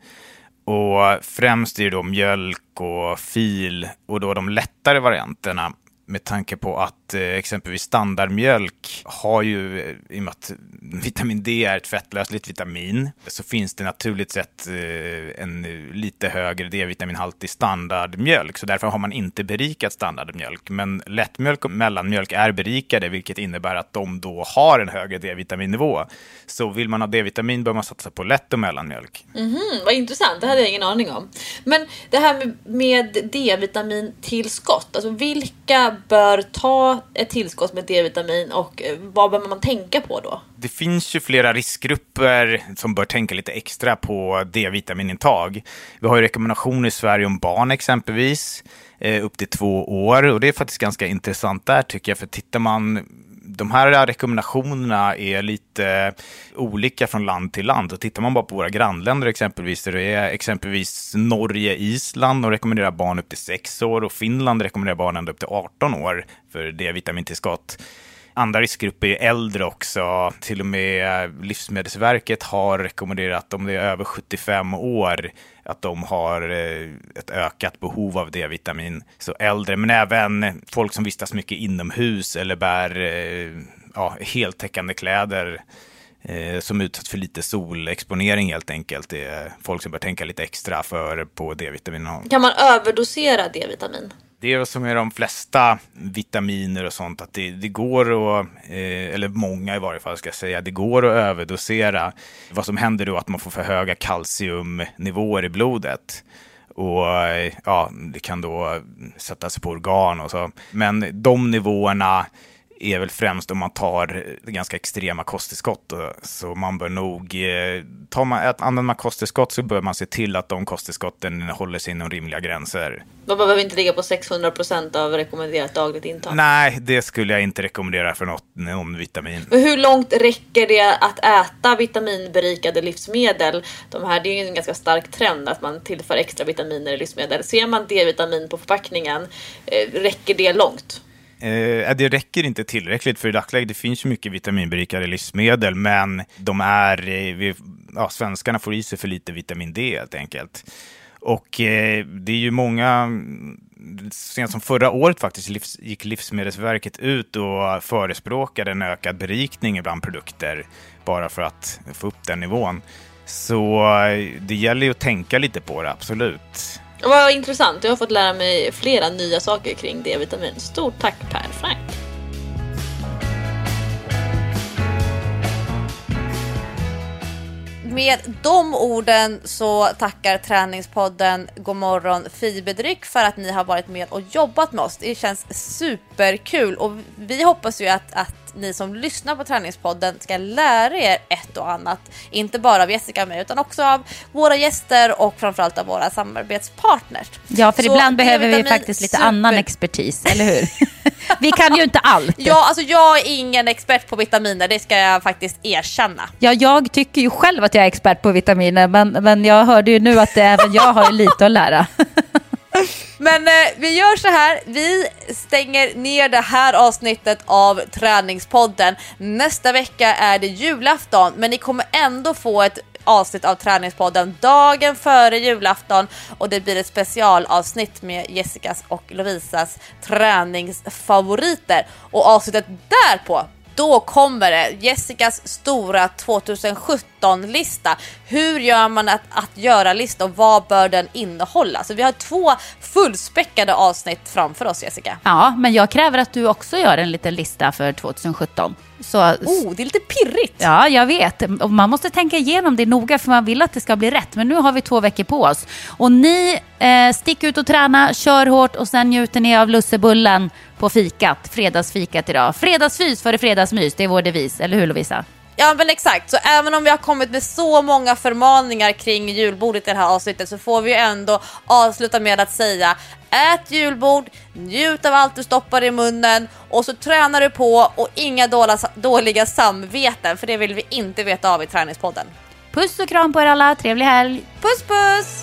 Och främst är det då mjölk och fil och då de lättare varianterna, med tanke på att exempelvis standardmjölk har ju, i och med att vitamin D är ett fettlösligt vitamin, så finns det naturligt sett en lite högre D-vitaminhalt i standardmjölk. Så därför har man inte berikat standardmjölk. Men lättmjölk och mellanmjölk är berikade, vilket innebär att de då har en högre D-vitaminnivå. Så vill man ha D-vitamin bör man satsa på lätt och mellanmjölk.
Vad intressant, det hade jag ingen aning om. Men det här med D-vitamintillskott, alltså vilka bör ta ett tillskott med D-vitamin och vad bör man tänka på då?
Det finns ju flera riskgrupper som bör tänka lite extra på D-vitaminintag. Vi har ju rekommendationer i Sverige om barn exempelvis upp till 2 år, och det är faktiskt ganska intressant där tycker jag, för tittar man, de här rekommendationerna är lite olika från land till land. Och tittar man bara på våra grannländer exempelvis, så det är exempelvis Norge, Island och rekommenderar barn upp till 6 år, och Finland rekommenderar barn ända upp till 18 år för D-vitamintillskott. Andra riskgrupper är äldre också. Till och med Livsmedelsverket har rekommenderat om det är över 75 år att de har ett ökat behov av D-vitamin. Så äldre, men även folk som vistas mycket inomhus eller bär heltäckande kläder som utsätts för lite solexponering helt enkelt. Det är folk som bör tänka lite extra på D-vitamin.
Kan man överdosera D-vitamin?
Det är som med de flesta vitaminer och sånt, att det går att, eller många i varje fall ska jag säga, det går att överdosera. Vad som händer då är att man får för höga kalciumnivåer i blodet. Och det kan då sätta sig på organ och så. Men de nivåerna är väl främst om man tar ganska extrema kosttillskott. Så man bör nog, använder man kosttillskott så bör man se till att de kosttillskotten håller sig inom rimliga gränser.
Man behöver inte ligga på 600% av rekommenderat dagligt intag.
Nej, det skulle jag inte rekommendera för någon vitamin.
Men hur långt räcker det att äta vitaminberikade livsmedel? Det är ju en ganska stark trend att man tillför extra vitaminer i livsmedel. Ser man D-vitamin på förpackningen, räcker det långt?
Det räcker inte tillräckligt, för i dagsläget det finns ju mycket vitaminberikade livsmedel, men svenskarna får i sig för lite vitamin D helt enkelt. Och det är ju många, sent som förra året faktiskt gick Livsmedelsverket ut och förespråkade en ökad berikning bland produkter bara för att få upp den nivån. Så det gäller ju att tänka lite på det, absolut.
Vad intressant, jag har fått lära mig flera nya saker kring D-vitamin. Stort tack Per Frank.
Med de orden så tackar Träningspodden Godmorgon Fiberdryck för att ni har varit med och jobbat med oss. Det känns superkul och vi hoppas ju att ni som lyssnar på Träningspodden ska lära er ett och annat. Inte bara av Jessica och mig utan också av våra gäster och framförallt av våra samarbetspartners.
Ja, för så ibland behöver vi faktiskt lite annan expertis, eller hur? Vi kan ju inte allt.
Ja, alltså jag är ingen expert på vitaminer, det ska jag faktiskt erkänna.
Ja, jag tycker ju själv att jag är expert på vitaminer, men jag hörde ju nu att även jag har lite att lära.
Men vi gör så här, vi stänger ner det här avsnittet av Träningspodden. Nästa vecka är det julafton, men ni kommer ändå få ett avsnitt av Träningspodden dagen före julafton, och det blir ett specialavsnitt med Jessicas och Lovisas träningsfavoriter. Och avsnittet därpå, då kommer det Jessicas stora 2017-lista. Hur gör man att göra lista och vad bör den innehålla? Så vi har 2 fullspäckade avsnitt framför oss, Jessica.
Ja, men jag kräver att du också gör en liten lista för 2017. Så,
det är lite pirrigt.
Ja, jag vet. Och man måste tänka igenom det noga för man vill att det ska bli rätt. Men nu har vi 2 veckor på oss. Och ni stick ut och träna, kör hårt och sen njuter ni av lussebullen på fikat. Fredagsfikat idag. Fredagsfys före fredagsmys, det är vår devis. Eller hur, Lovisa?
Ja, men exakt. Så även om vi har kommit med så många förmaningar kring julbordet i det här avsnittet, så får vi ju ändå avsluta med att säga: ät julbord, njut av allt du stoppar i munnen, och så tränar du på, och inga dåliga samveten, för det vill vi inte veta av i Träningspodden.
Puss och kram på er alla, trevlig helg.
Puss puss!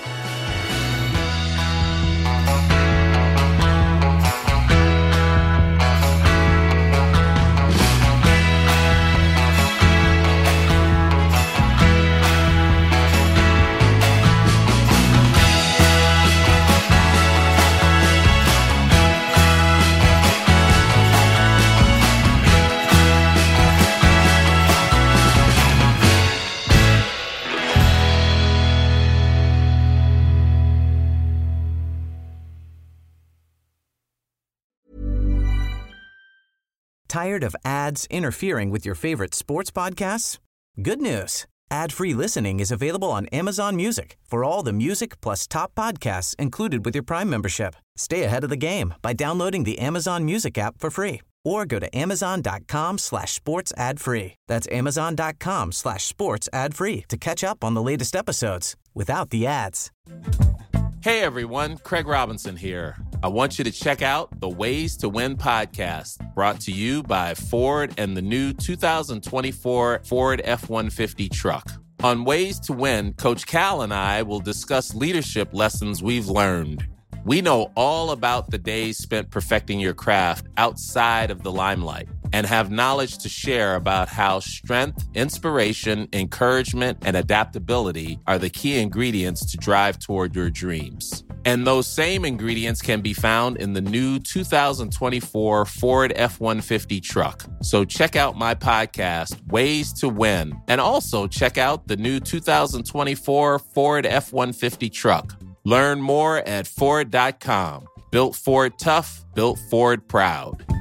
Tired of ads interfering with your favorite sports podcasts? Good news. Ad-free listening is available on Amazon Music for all the music plus top podcasts included with your Prime membership. Stay ahead of the game by downloading the Amazon Music app for free or go to amazon.com/sports ad free. That's amazon.com/sports ad free to catch up on the latest episodes without the ads.
Hey everyone, Craig Robinson here. I want you to check out the Ways to Win podcast, brought to you by Ford and the new 2024 Ford F-150 truck. On Ways to Win, Coach Cal and I will discuss leadership lessons we've learned. We know all about the days spent perfecting your craft outside of the limelight and have knowledge to share about how strength, inspiration, encouragement, and adaptability are the key ingredients to drive toward your dreams. And those same ingredients can be found in the new 2024 Ford F-150 truck. So check out my podcast, Ways to Win, and also check out the new 2024 Ford F-150 truck. Learn more at Ford.com. Built Ford tough, built Ford proud.